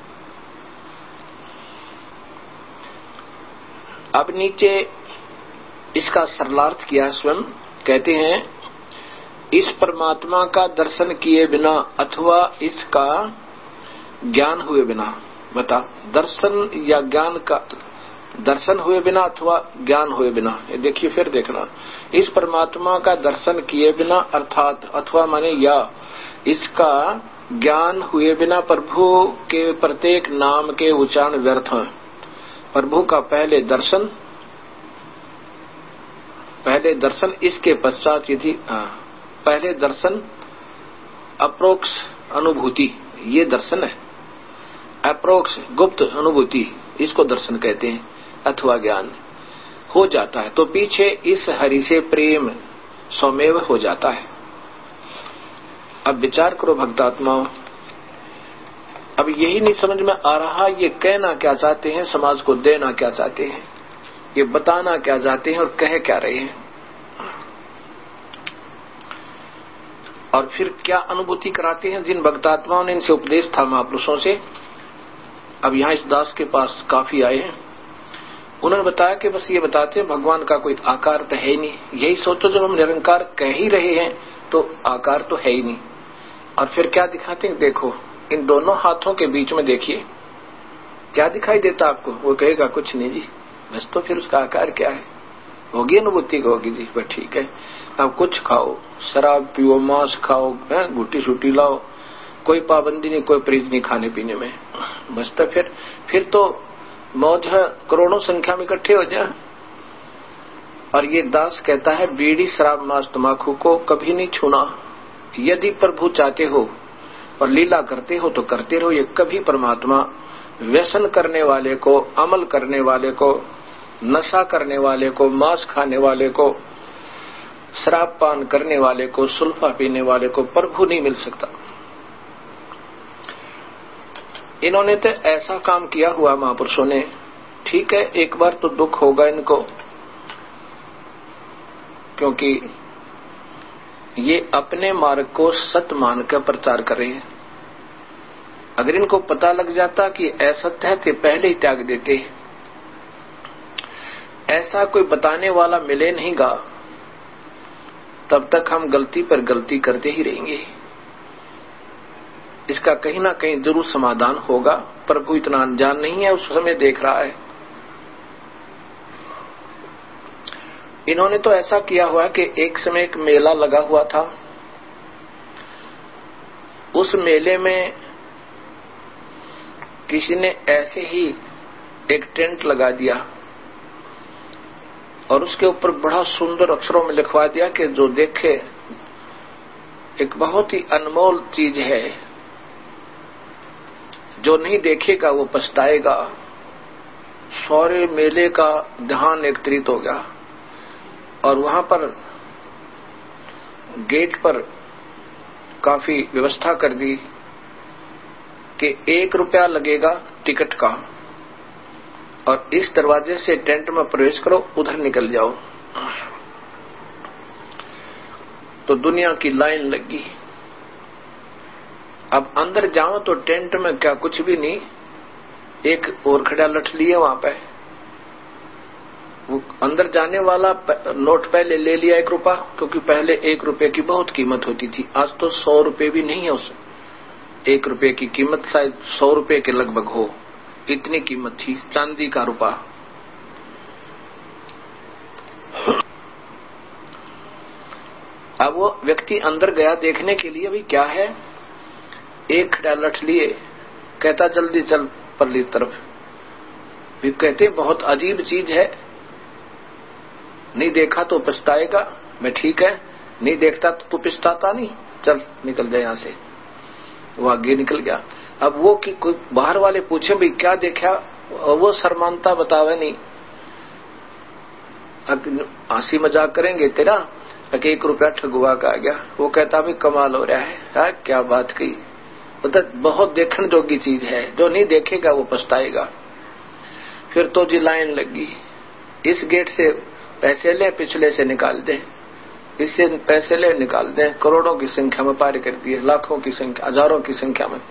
अब नीचे इसका सरलार्थ किया स्वयं, कहते हैं इस परमात्मा का दर्शन किए बिना अथवा इसका ज्ञान हुए बिना, बता दर्शन या ज्ञान का, दर्शन हुए बिना अथवा ज्ञान हुए बिना, ये देखिए फिर देखना, इस परमात्मा का दर्शन किए बिना अर्थात अथवा माने या इसका ज्ञान हुए बिना प्रभु के प्रत्येक नाम के उच्चारण व्यर्थ हैं। प्रभु का पहले दर्शन, पहले दर्शन इसके पश्चात यदि पहले दर्शन अप्रोक्ष अनुभूति, ये दर्शन है, अप्रोक्ष गुप्त अनुभूति इसको दर्शन कहते हैं अथवा ज्ञान हो जाता है, तो पीछे इस हरि से प्रेम स्वमेव हो जाता है। अब विचार करो भक्तात्माओं, अब यही नहीं समझ में आ रहा ये कहना क्या चाहते हैं, समाज को देना क्या चाहते हैं, ये बताना क्या चाहते हैं और कह क्या रहे हैं, और फिर क्या अनुभूति कराते हैं जिन भक्तात्माओं ने इनसे उपदेश था महापुरुषों से। अब यहाँ इस दास के पास काफी आए हैं, उन्होंने बताया कि बस ये बताते हैं भगवान का कोई आकार तो है ही नहीं। यही सोचो जब हम निरंकार कह ही रहे हैं तो आकार तो है ही नहीं, और फिर क्या दिखाते हैं, देखो इन दोनों हाथों के बीच में देखिए क्या दिखाई देता आपको, वो कहेगा कुछ नहीं जी, बस तो फिर उसका आकार क्या है, होगी अनुभूति को होगी जी, बस ठीक है। अब कुछ खाओ, शराब पियो, मांस खाओ, गुटी शूटी लाओ, कोई पाबंदी नहीं, कोई प्रीज नहीं खाने पीने में, बस तो फिर फिर तो मौज है, करोड़ों संख्या में इकट्ठे हो जाए। और ये दास कहता है बीड़ी शराब मांस तमाकू को कभी नहीं छूना, यदि प्रभु चाहते हो और लीला करते हो तो करते रहो, ये कभी परमात्मा व्यसन करने वाले को, अमल करने वाले को, नशा करने वाले को, मांस खाने वाले को, शराब पान करने वाले को, सुल्फा पीने वाले को प्रभु नहीं मिल सकता। इन्होंने तो ऐसा काम किया हुआ महापुरुषों ने, ठीक है एक बार तो दुख होगा इनको, क्योंकि ये अपने मार्ग को सत्य मान कर प्रचार कर रहे हैं। अगर इनको पता लग जाता कि असत्य है तो पहले ही त्याग देते। ऐसा कोई बताने वाला मिले नहीं गा, तब तक हम गलती पर गलती करते ही रहेंगे। इसका कहीं ना कहीं जरूर समाधान होगा। प्रभु इतना अनजान नहीं है, उस समय देख रहा है। इन्होंने तो ऐसा किया हुआ कि एक समय एक मेला लगा हुआ था, उस मेले में किसी ने ऐसे ही एक टेंट लगा दिया और उसके ऊपर बड़ा सुंदर अक्षरों में लिखवा दिया कि जो देखे एक बहुत ही अनमोल चीज है, जो नहीं देखेगा वो पछताएगा। सारे मेले का ध्यान एकत्रित हो गया और वहां पर गेट पर काफी व्यवस्था कर दी कि एक रुपया लगेगा टिकट का और इस दरवाजे से टेंट में प्रवेश करो, उधर निकल जाओ। तो दुनिया की लाइन लगी। अब अंदर जाओ तो टेंट में क्या कुछ भी नहीं, एक और खड़ा लठ लिए वहां पे। वो अंदर जाने वाला नोट पहले ले लिया एक रुपया, क्योंकि पहले एक रुपये की बहुत कीमत होती थी। आज तो सौ रुपये भी नहीं है उस एक रुपये की कीमत, शायद सौ रुपये के लगभग हो, इतनी कीमत थी चांदी का रुपया। अब वो व्यक्ति अंदर गया देखने के लिए भी क्या है, एक खड़ा लठ लिए, कहता जल्दी चल परली तरफ। भी कहते बहुत अजीब चीज है, नहीं देखा तो पछताएगा। मैं ठीक है, नहीं देखता तो तू पछताता नहीं, चल निकल जाए यहां से। वो आगे निकल गया। अब वो कि कोई बाहर वाले पूछे भाई क्या देखा, वो शर्मानता बतावे नहीं। हंसी मजाक करेंगे तेरा एक रुपया ठगुआ का आ गया। वो कहता भी कमाल हो रहा है, हा? क्या बात कही। तो बहुत देखने जोगी चीज है, जो नहीं देखेगा वो पछताएगा। फिर तो जी लाइन लगी, इस गेट से पैसे ले, पिछले से निकाल दे, इससे पैसे ले निकाल दे। करोड़ों की संख्या में पार कर दिए, लाखों की संख्या, हजारों की संख्या में,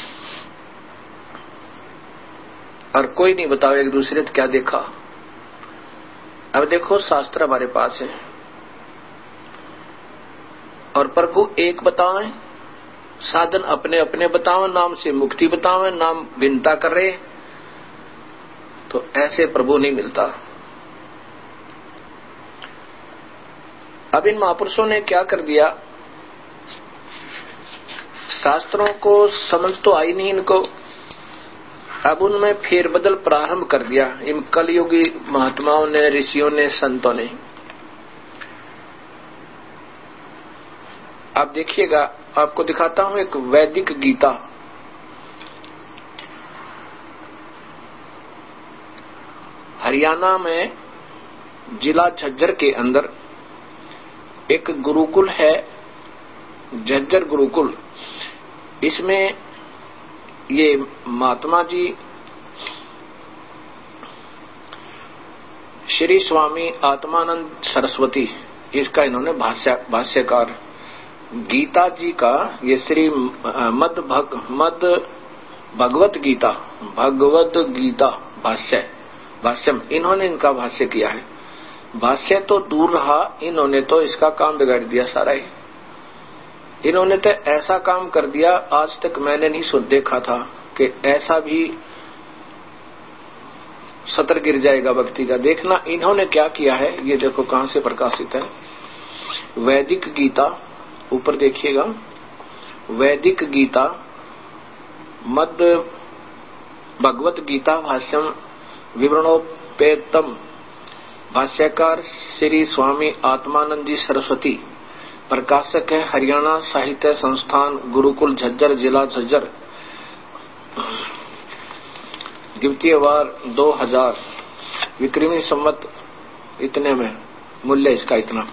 और कोई नहीं बताओ एक दूसरे तो क्या देखा। अब देखो शास्त्र हमारे पास है और प्रभु एक बताएं, साधन अपने अपने बताओ, नाम से मुक्ति बताओ, नाम विनता कर रहे, तो ऐसे प्रभु नहीं मिलता। अब इन महापुरुषों ने क्या कर दिया, शास्त्रों को समझ तो आई नहीं इनको, अब उनमें फेरबदल प्रारंभ कर दिया इन कलयुगी महात्माओं ने, ऋषियों ने, संतों ने। अब देखिएगा, आपको दिखाता हूं एक वैदिक गीता। हरियाणा में जिला झज्जर के अंदर एक गुरुकुल है, झज्जर गुरुकुल। इसमें ये महात्मा जी श्री स्वामी आत्मानंद सरस्वती, इसका इन्होंने भाष्य भाष्यकार गीता जी का, ये श्री मद भग मद भगवत गीता भगवत गीता भाष्य भाष्यम, इन्होंने इनका भाष्य किया है। भाष्य तो दूर रहा, इन्होंने तो इसका काम बिगाड़ दिया सारा ही। इन्होंने तो ऐसा काम कर दिया, आज तक मैंने नहीं सुन देखा था कि ऐसा भी सतर गिर जाएगा भक्ति का। देखना इन्होंने क्या किया है, ये देखो कहां से प्रकाशित है। वैदिक गीता, ऊपर देखिएगा, वैदिक गीता मद भगवत गीता भाष्यम विवरणोपेतम, भाष्यकार श्री स्वामी आत्मानंद जी सरस्वती, प्रकाशक है हरियाणा साहित्य संस्थान गुरुकुल झज्जर, जिला झज्जर, द्वितीय वार दो हजार, विक्रमी संवत इतने में, मूल्य इसका इतना।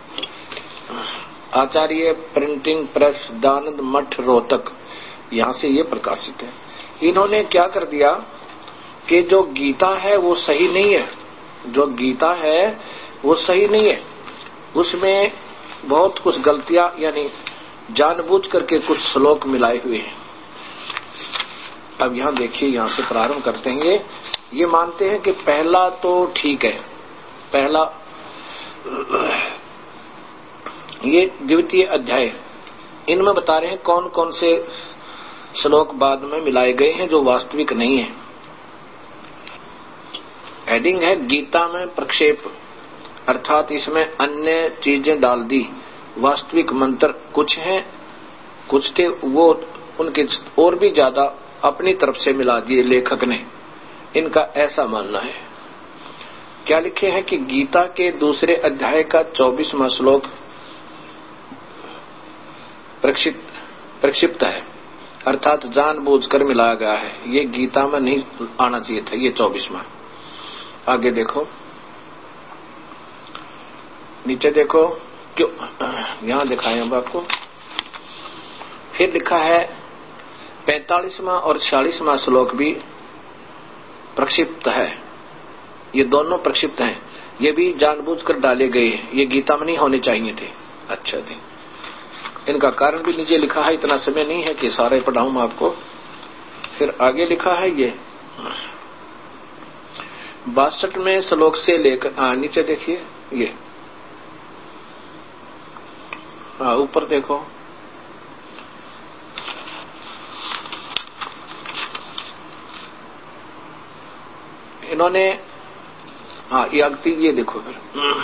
आचार्य प्रिंटिंग प्रेस दानंद मठ रोहतक, यहां से ये प्रकाशित है। इन्होंने क्या कर दिया कि जो गीता है वो सही नहीं है, जो गीता है वो सही नहीं है, उसमें बहुत कुछ गलतियां, यानी जानबूझ करके कुछ श्लोक मिलाए हुए हैं। अब यहां देखिए, यहां से प्रारंभ करते हैं। ये ये मानते हैं कि पहला तो ठीक है, पहला ये द्वितीय अध्याय, इनमें बता रहे हैं कौन कौन से श्लोक बाद में मिलाए गए हैं जो वास्तविक नहीं है। हेडिंग है गीता में प्रक्षेप, अर्थात इसमें अन्य चीजें डाल दी, वास्तविक मंत्र कुछ हैं, कुछ थे वो उनके और भी ज्यादा अपनी तरफ से मिला दिए लेखक ने, इनका ऐसा मानना है। क्या लिखे हैं कि गीता के दूसरे अध्याय का चौबीसवां श्लोक प्रक्षिप्त प्रक्षिप्त है, अर्थात जानबूझकर मिलाया गया है, ये गीता में नहीं आना चाहिए था, ये चौबीसवां। आगे देखो, नीचे देखो, क्यों यहां दिखाए अब आपको। फिर लिखा है पैंतालीसवां और छियालीसवां श्लोक भी प्रक्षिप्त है, ये दोनों प्रक्षिप्त हैं, ये भी जानबूझकर डाले गए हैं, ये गीता में नहीं होने चाहिए थे। अच्छा जी, इनका कारण भी नीचे लिखा है, इतना समय नहीं है कि सारे पढ़ाऊं मैं आपको। फिर आगे लिखा है ये बासठ में श्लोक से लेकर नीचे देखिए, ये हाँ ऊपर देखो, इन्होंने हाँ ये अगती ये देखो। फिर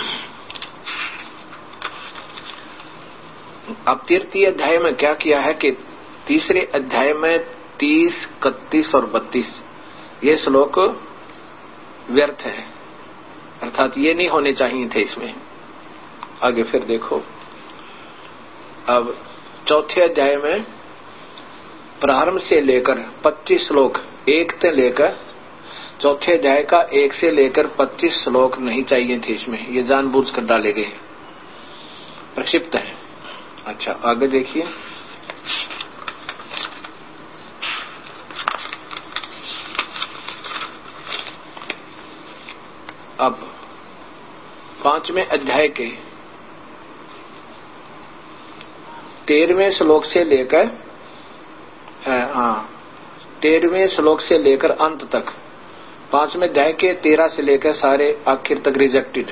अब तृतीय अध्याय में क्या किया है कि तीसरे अध्याय में तीस, इकतीस और बत्तीस ये श्लोक व्यर्थ है, अर्थात ये नहीं होने चाहिए थे इसमें। आगे फिर देखो, अब चौथे अध्याय में प्रारंभ से लेकर पच्चीस श्लोक एक से लेकर चौथे अध्याय का एक से लेकर पच्चीस श्लोक नहीं चाहिए थे इसमें, ये जानबूझ कर डाले गए, प्रक्षिप्त है। अच्छा आगे देखिए, अब पांचवें अध्याय के तेरहवें श्लोक से लेकर हाँ तेरहवें श्लोक से लेकर अंत तक, पांचवें अध्याय के तेरह से लेकर सारे आखिर तक रिजेक्टेड।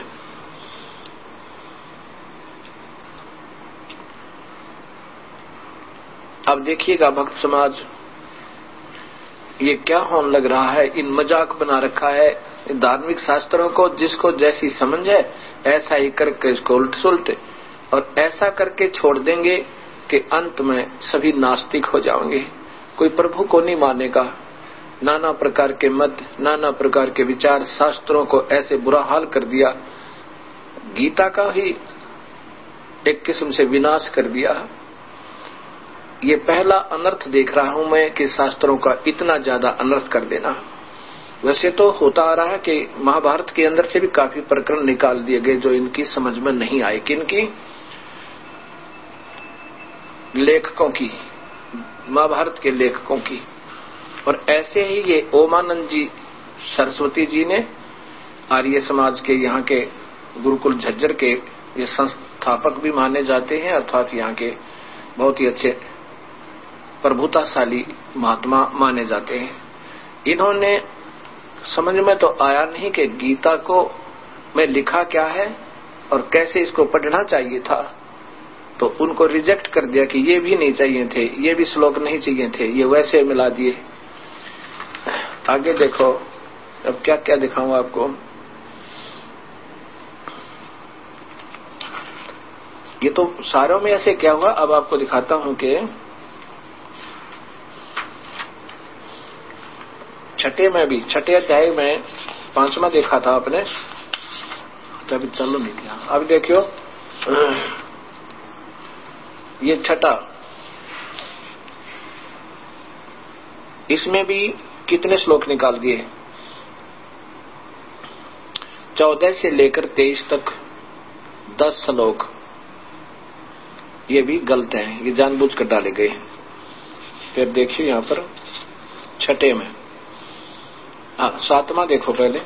अब देखिएगा भक्त समाज, ये क्या होने लग रहा है, इन मजाक बना रखा है धार्मिक शास्त्रों को, जिसको जैसी समझ है ऐसा ही करके इसको उल्ट सुलट, और ऐसा करके छोड़ देंगे कि अंत में सभी नास्तिक हो जाएंगे, कोई प्रभु को नहीं मानेगा। नाना प्रकार के मत, नाना प्रकार के विचार, शास्त्रों को ऐसे बुरा हाल कर दिया, गीता का ही एक किस्म से विनाश कर दिया। ये पहला अनर्थ देख रहा हूं मैं कि शास्त्रों का इतना ज्यादा अनर्थ कर देना। वैसे तो होता आ रहा है कि महाभारत के अंदर से भी काफी प्रकरण निकाल दिए गए जो इनकी समझ में नहीं आए, किनकी, लेखकों की, महाभारत के लेखकों की। और ऐसे ही ये ओमानंद जी सरस्वती जी ने, आर्य समाज के यहाँ के गुरुकुल झज्जर के ये संस्थापक भी माने जाते हैं, अर्थात यहाँ के बहुत ही अच्छे प्रभुताशाली महात्मा माने जाते हैं। इन्होंने समझ में तो आया नहीं कि गीता को में लिखा क्या है और कैसे इसको पढ़ना चाहिए था, तो उनको रिजेक्ट कर दिया कि ये भी नहीं चाहिए थे, ये भी श्लोक नहीं चाहिए थे, ये वैसे मिला दिए। आगे देखो, अब क्या क्या दिखाऊं आपको। ये तो सारों में ऐसे क्या हुआ, अब आपको दिखाता हूं कि छठे में भी, छठे अध्याय में पांचवा देखा था आपने, तो अभी चालू नहीं किया। अब देखियो ये छठा, इसमें भी कितने श्लोक निकाल दिए, चौदह से लेकर तेईस तक दस श्लोक, ये भी गलत हैं, ये जानबूझ कर डाले गए। फिर देखिए यहां पर छठे में, हाँ सातवां देखो पहले,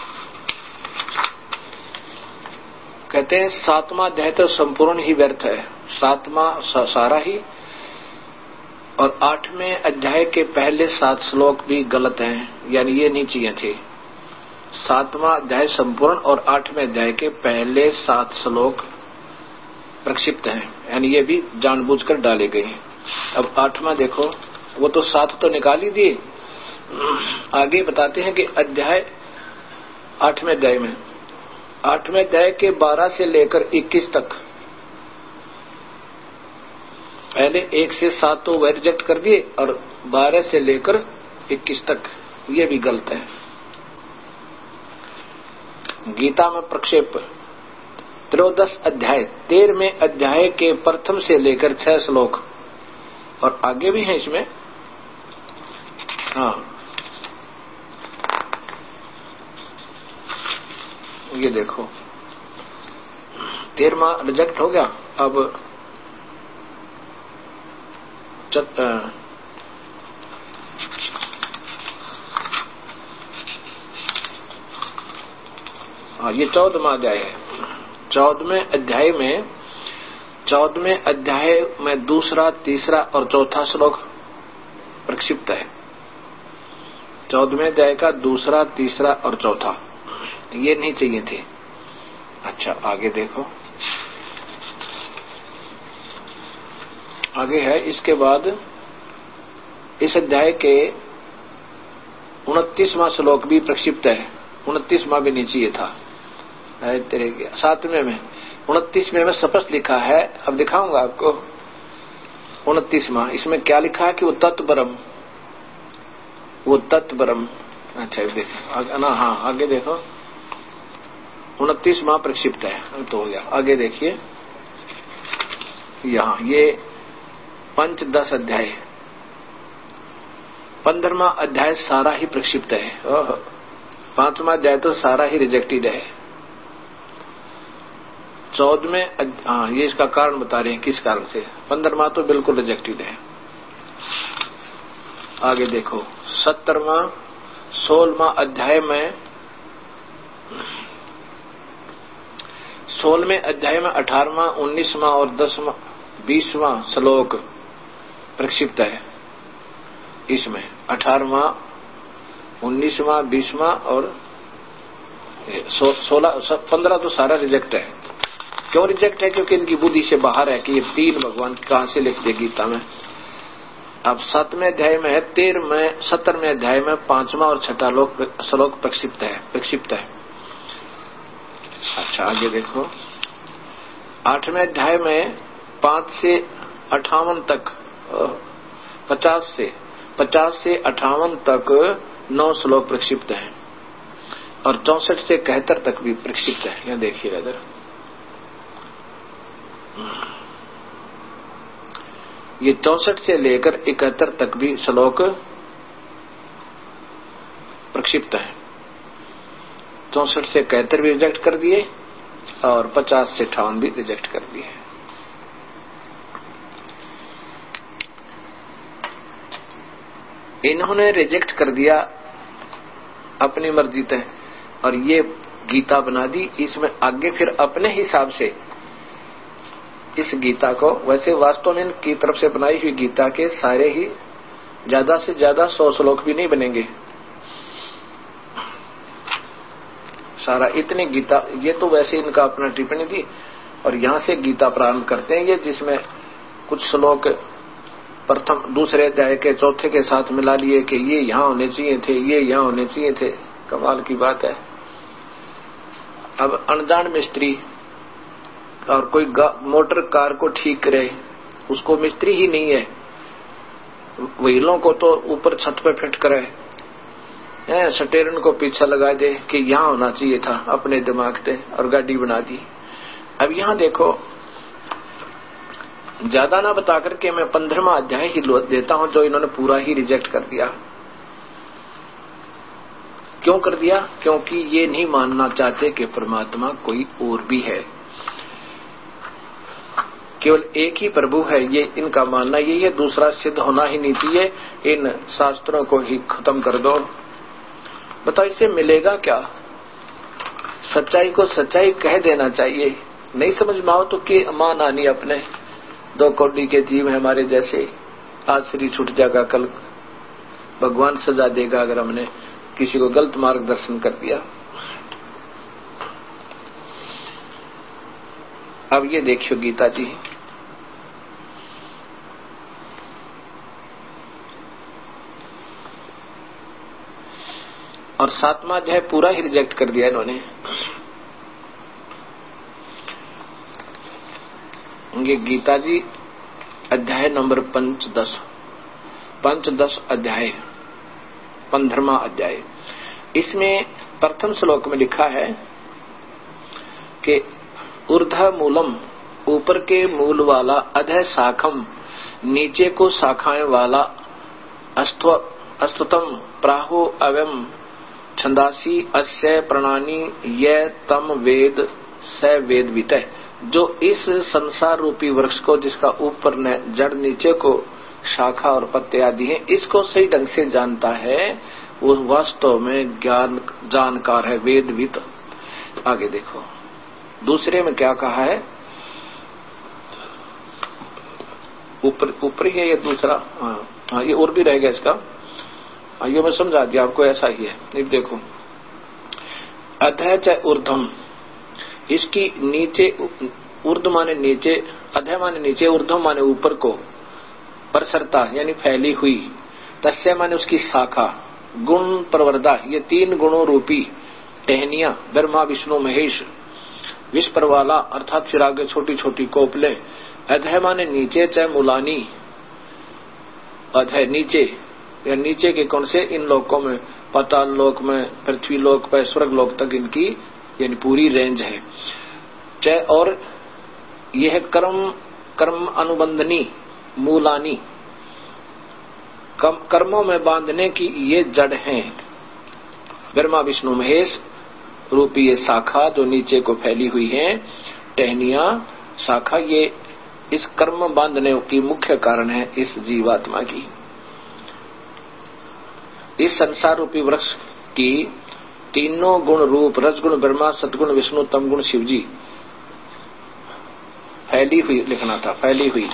कहते हैं सातवां अध्याय तो संपूर्ण ही व्यर्थ है, सातवां सारा ही, और आठवें अध्याय के पहले सात श्लोक भी गलत हैं, यानी ये नहीं चाहिए थे। सातवां अध्याय संपूर्ण और आठवें अध्याय के पहले सात श्लोक प्रक्षिप्त हैं, यानी ये भी जानबूझकर डाले गए। अब आठवां देखो, वो तो सात तो निकाल ही दिए, आगे बताते हैं कि अध्याय आठवें अध्याय में, आठवें अध्याय के बारह से लेकर इक्कीस तक, पहले एक से सात तो वह रिजेक्ट कर दिए और बारह से लेकर इक्कीस तक ये भी गलत है। गीता में प्रक्षेप त्रयोदश अध्याय, तेरहवें अध्याय के प्रथम से लेकर छह श्लोक, और आगे भी है इसमें, हाँ ये देखो तेरहवां रिजेक्ट हो गया। अब चत, हाँ ये चौदहवां अध्याय है। चौदहवें अध्याय में, चौदहवें अध्याय में दूसरा, तीसरा और चौथा श्लोक प्रक्षिप्त है। चौदहवें अध्याय का दूसरा, तीसरा और चौथा ये नहीं चाहिए थे। अच्छा आगे देखो, आगे है इसके बाद इस अध्याय के उनतीसवां श्लोक भी प्रक्षिप्त है, उनतीसवां भी नहीं चाहिए था। तेरे सातवें में, उनतीसवें में स्पष्ट लिखा है, अब दिखाऊंगा आपको। उनतीसवां, इसमें क्या लिखा है कि वो तत्व ब्रह्म, वो तत्व ब्रह्म। अच्छा देखो ना, हाँ आगे देखो, उनतीसवां प्रक्षिप्त है तो हो गया। आगे देखिए यहाँ ये पंचदश अध्याय, पंद्रहवां अध्याय सारा ही प्रक्षिप्त है। पांचवा अध्याय तो सारा ही रिजेक्टेड है। चौदहवें, हाँ ये इसका कारण बता रहे हैं किस कारण से। पंद्रहवा तो बिल्कुल रिजेक्टेड है। आगे देखो सत्रहवा, सोलहवा अध्याय में, सोलहवें अध्याय में अठारहवां, उन्नीसवां और दसवां बीसवां श्लोक प्रक्षिप्त है। इसमें अठारहवां, उन्नीसवां, बीसवां और सोलह, पंद्रह तो सारा रिजेक्ट है। क्यों रिजेक्ट है? क्योंकि इनकी बुद्धि से बाहर है कि ये तीन भगवान कहां से लिखते गीता में। अब सातवें अध्याय में है, तेरहवें, सत्रहवें अध्याय में पांचवा और छठा श्लोक प्रक्षिप्त है प्रक्षिप्त है अच्छा आगे देखो आठवें अध्याय में पांच से अठावन तक, पचास से पचास से अठावन तक नौ श्लोक प्रक्षिप्त हैं और चौसठ से इकहत्तर तक भी प्रक्षिप्त है। यह देखिएगा इधर, ये चौसठ से लेकर इकहत्तर तक भी श्लोक प्रक्षिप्त है। चौसठ से इकहत्तर भी रिजेक्ट कर दिए और पचास से अठावन भी रिजेक्ट कर दिए। इन्होंने रिजेक्ट कर दिया अपनी मर्जी से और ये गीता बना दी। इसमें आगे फिर अपने हिसाब से इस गीता को, वैसे वास्तव में इनकी तरफ से बनाई हुई गीता के सारे ही ज्यादा से ज्यादा सौ श्लोक भी नहीं बनेंगे। सारा इतने गीता, ये तो वैसे इनका अपना टिप्पणी थी और यहां से गीता प्रारंभ करते हैं ये, जिसमें कुछ श्लोक प्रथम दूसरे अध्याय के चौथे के साथ मिला लिए कि ये यहां होने चाहिए थे, ये यहां होने चाहिए थे। कमाल की बात है। अब अनजान मिस्त्री और कोई मोटर कार को ठीक करे, उसको मिस्त्री ही नहीं है, व्हीलों को तो ऊपर छत पे फिट करे, स्टेरिंग को पीछे लगा दे कि यहां होना चाहिए था अपने दिमाग से, और गाड़ी बना दी। अब यहां देखो, ज्यादा ना बता करके मैं पंद्रहवा अध्याय ही देता हूं जो इन्होंने पूरा ही रिजेक्ट कर दिया। क्यों कर दिया? क्योंकि ये नहीं मानना चाहते कि परमात्मा कोई और भी है, केवल एक ही प्रभु है, ये इनका मानना यही है। दूसरा सिद्ध होना ही नहीं चाहिए, इन शास्त्रों को ही खत्म कर दो। बताओ इससे मिलेगा क्या? सच्चाई को सच्चाई कह देना चाहिए। नहीं समझ में आओ तो कि मान आनी अपने, दो कौड़ी के जीव है हमारे जैसे, आज शरीर छूट जाएगा, कल भगवान सजा देगा अगर हमने किसी को गलत मार्गदर्शन कर दिया। अब ये देखियो गीता जी, और सातवां अध्याय पूरा ही रिजेक्ट कर दिया इन्होंने। ये गीता जी अध्याय नंबर पंचदश पंचदश अध्याय, पंद्रहवां अध्याय। इसमें प्रथम श्लोक में लिखा है कि ऊर्ध्व मूलम, ऊपर के मूल वाला, अधः शाखम, नीचे को शाखाएं वाला, अस्त्व अस्तुतम प्राहु अवम छंदासी अस्य प्रणानी ये तम वेद स वेद वितः। जो इस संसार रूपी वृक्ष को, जिसका ऊपर न जड़ नीचे को शाखा और पत्ते आदि हैं, इसको सही ढंग से जानता है, वो वास्तव में ज्ञान जानकार है, वेदवित। आगे देखो दूसरे में क्या कहा है, ऊपर ऊपर ही है ये दूसरा। हाँ हाँ ये और भी रहेगा इसका, हाँ ये मैं समझा दिया आपको, ऐसा ही है। ये देखो अधः च ऊर्ध्वम, इसकी नीचे, ऊर्ध्व माने नीचे, अधः माने नीचे, ऊर्ध्व माने ऊपर को, प्रसरता यानी फैली हुई, तस्य माने उसकी शाखा, गुण प्रवर्धा, ये तीन गुणों रूपी टहनियां, ब्रह्मा विष्णु महेश, विश्व वाला अर्थात फिर आगे छोटी छोटी कोपले। अधः माने नीचे, च मूलानी, अधः नीचे, या नीचे के कौन से? इन लोकों में, पाताल लोक में, पृथ्वी लोक पर, स्वर्ग लोक तक इनकी यानी पूरी रेंज है। च और यह कर्म कर्म अनुबंधनी, मूलानी, कर्मों में बांधने की ये जड़ हैं। ब्रह्मा विष्णु महेश रूपी ये शाखा जो नीचे को फैली हुई है, टहनिया शाखा, ये इस कर्म बांधने की मुख्य कारण है इस जीवात्मा की। इस संसार रूपी वृक्ष की तीनों गुण रूप रजगुण ब्रह्मा, सतगुण विष्णु, तमगुण शिव जी फैली हुई लिखना था, फैली हुई।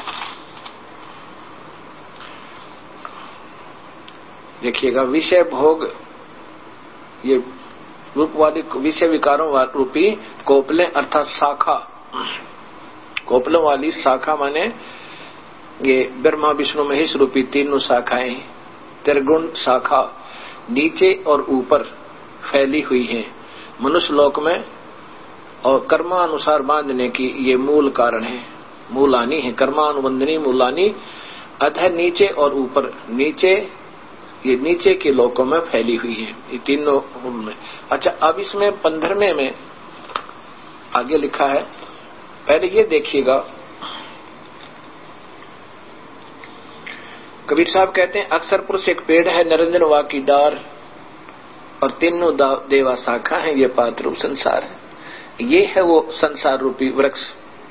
देखिएगा, विषय भोग ये रूपवादी विषय विकारों रूपी कोपले अर्थात शाखा, कोपलों वाली शाखा माने ये ब्रह्मा विष्णु महेश रूपी तीनों शाखाएं, त्रिगुण शाखा नीचे और ऊपर फैली हुई है मनुष्य लोक में, और कर्मानुसार बांधने की ये मूल कारण है, मूलानी है, कर्मानुबंधनी मूलानी अधः नीचे और ऊपर, नीचे ये नीचे के लोकों में फैली हुई है ये तीनों में। अच्छा, अब इसमें पंद्रहवें में आगे लिखा है, पहले ये देखिएगा। कबीर साहब कहते हैं अक्षर पुरुष एक पेड़ है, निरंजन वा की डार और तीनों देवा शाखा है, ये पात्र रूप संसार है। ये है वो संसार रूपी वृक्ष।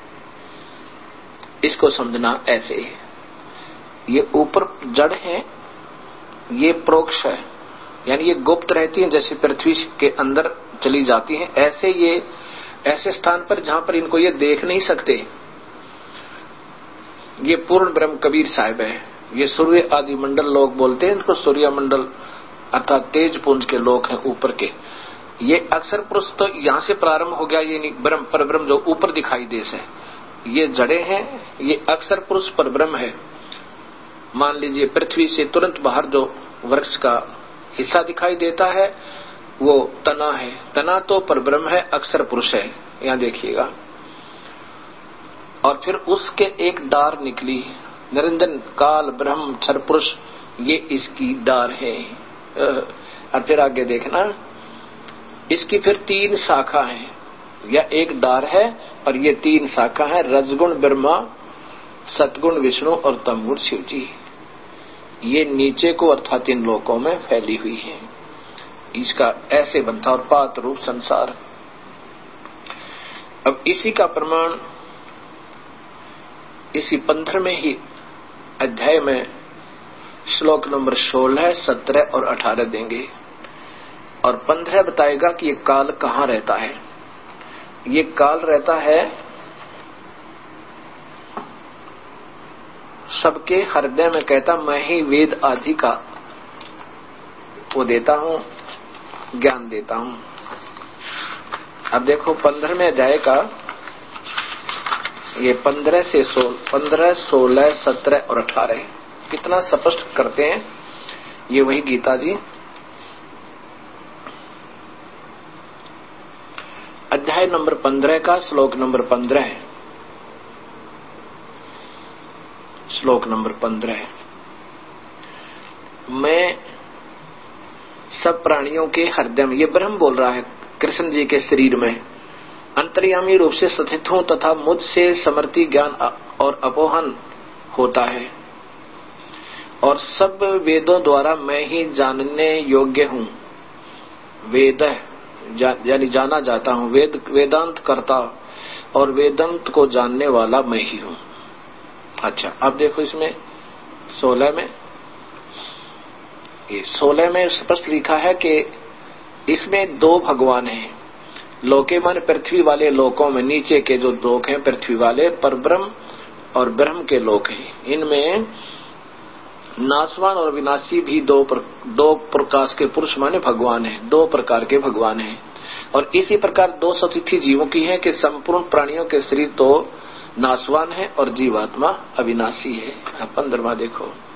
इसको समझना ऐसे है, ये ऊपर जड़ है, ये प्रोक्ष है, यानी ये गुप्त रहती है, जैसे पृथ्वी के अंदर चली जाती है, ऐसे ये ऐसे स्थान पर जहां पर इनको ये देख नहीं सकते। ये पूर्ण ब्रह्म कबीर साहिब है। ये सूर्य आदि मंडल लोग बोलते हैं इनको, सूर्य मंडल अर्थात तेज पुंज के लोग हैं ऊपर के। ये अक्षर पुरुष तो यहां से प्रारंभ हो गया, ये ब्रह्म पर ब्रह्म जो ऊपर दिखाई दे से, ये जड़े हैं, ये अक्षर पुरुष पर ब्रह्म है। मान लीजिए पृथ्वी से तुरंत बाहर जो वृक्ष का हिस्सा दिखाई देता है वो तना है, तना तो पर ब्रह्म है, अक्षर पुरुष है, यहां देखिएगा। और फिर उसके एक डार निकली, निरंजन काल ब्रह्म क्षर पुरुष, ये इसकी डार है। और फिर आगे देखना, इसकी फिर तीन शाखा है, या एक डार है और ये तीन शाखा है, रजगुण ब्रह्मा, सतगुण विष्णु और तमगुण शिव जी। ये नीचे को अर्थात इन लोकों में फैली हुई है। इसका ऐसे बनता और पात्र रूप संसार। अब इसी का प्रमाण इसी पंद्रहवें ही अध्याय में श्लोक नंबर सोलह, सत्रह और अठारह देंगे। और पंद्रह बताएगा कि ये काल कहाँ रहता है। ये काल रहता है सबके हृदय में, कहता मैं ही वेद आदि का वो देता हूं, ज्ञान देता हूं। अब देखो पंद्रहवें अध्याय का ये पंद्रह से सोलह, पंद्रह सोलह सत्रह और अठारह कितना स्पष्ट करते हैं। ये वही गीता जी अध्याय नंबर पंद्रह का श्लोक नंबर पंद्रह है। श्लोक नंबर पंद्रह, मैं सब प्राणियों के हृदय में, ये ब्रह्म बोल रहा है कृष्ण जी के शरीर में, अंतर्यामी रूप से स्थित हूं तथा मुझसे समर्थी ज्ञान और अपोहन होता है, और सब वेदों द्वारा मैं ही जानने योग्य हूं। वेद जा, यानी जाना जाता हूं, वेद वेदांत करता और वेदांत को जानने वाला मैं ही हूं। अच्छा, अब देखो इसमें सोलह में, ये सोलह में स्पष्ट लिखा है कि इसमें दो भगवान हैं। लोके मन पृथ्वी वाले लोकों में, नीचे के जो लोक हैं पृथ्वी वाले, पर ब्रह्म और ब्रह्म के लोक हैं। इनमें नासवान और विनाशी भी दो पर, दो प्रकाश के पुरुष माने भगवान हैं, दो प्रकार के भगवान हैं। और इसी प्रकार दो सतिथि जीवों की है कि संपूर्ण प्राणियों के शरीर तो नासवान है और जीवात्मा अविनाशी है। पंद्रहवां देखो,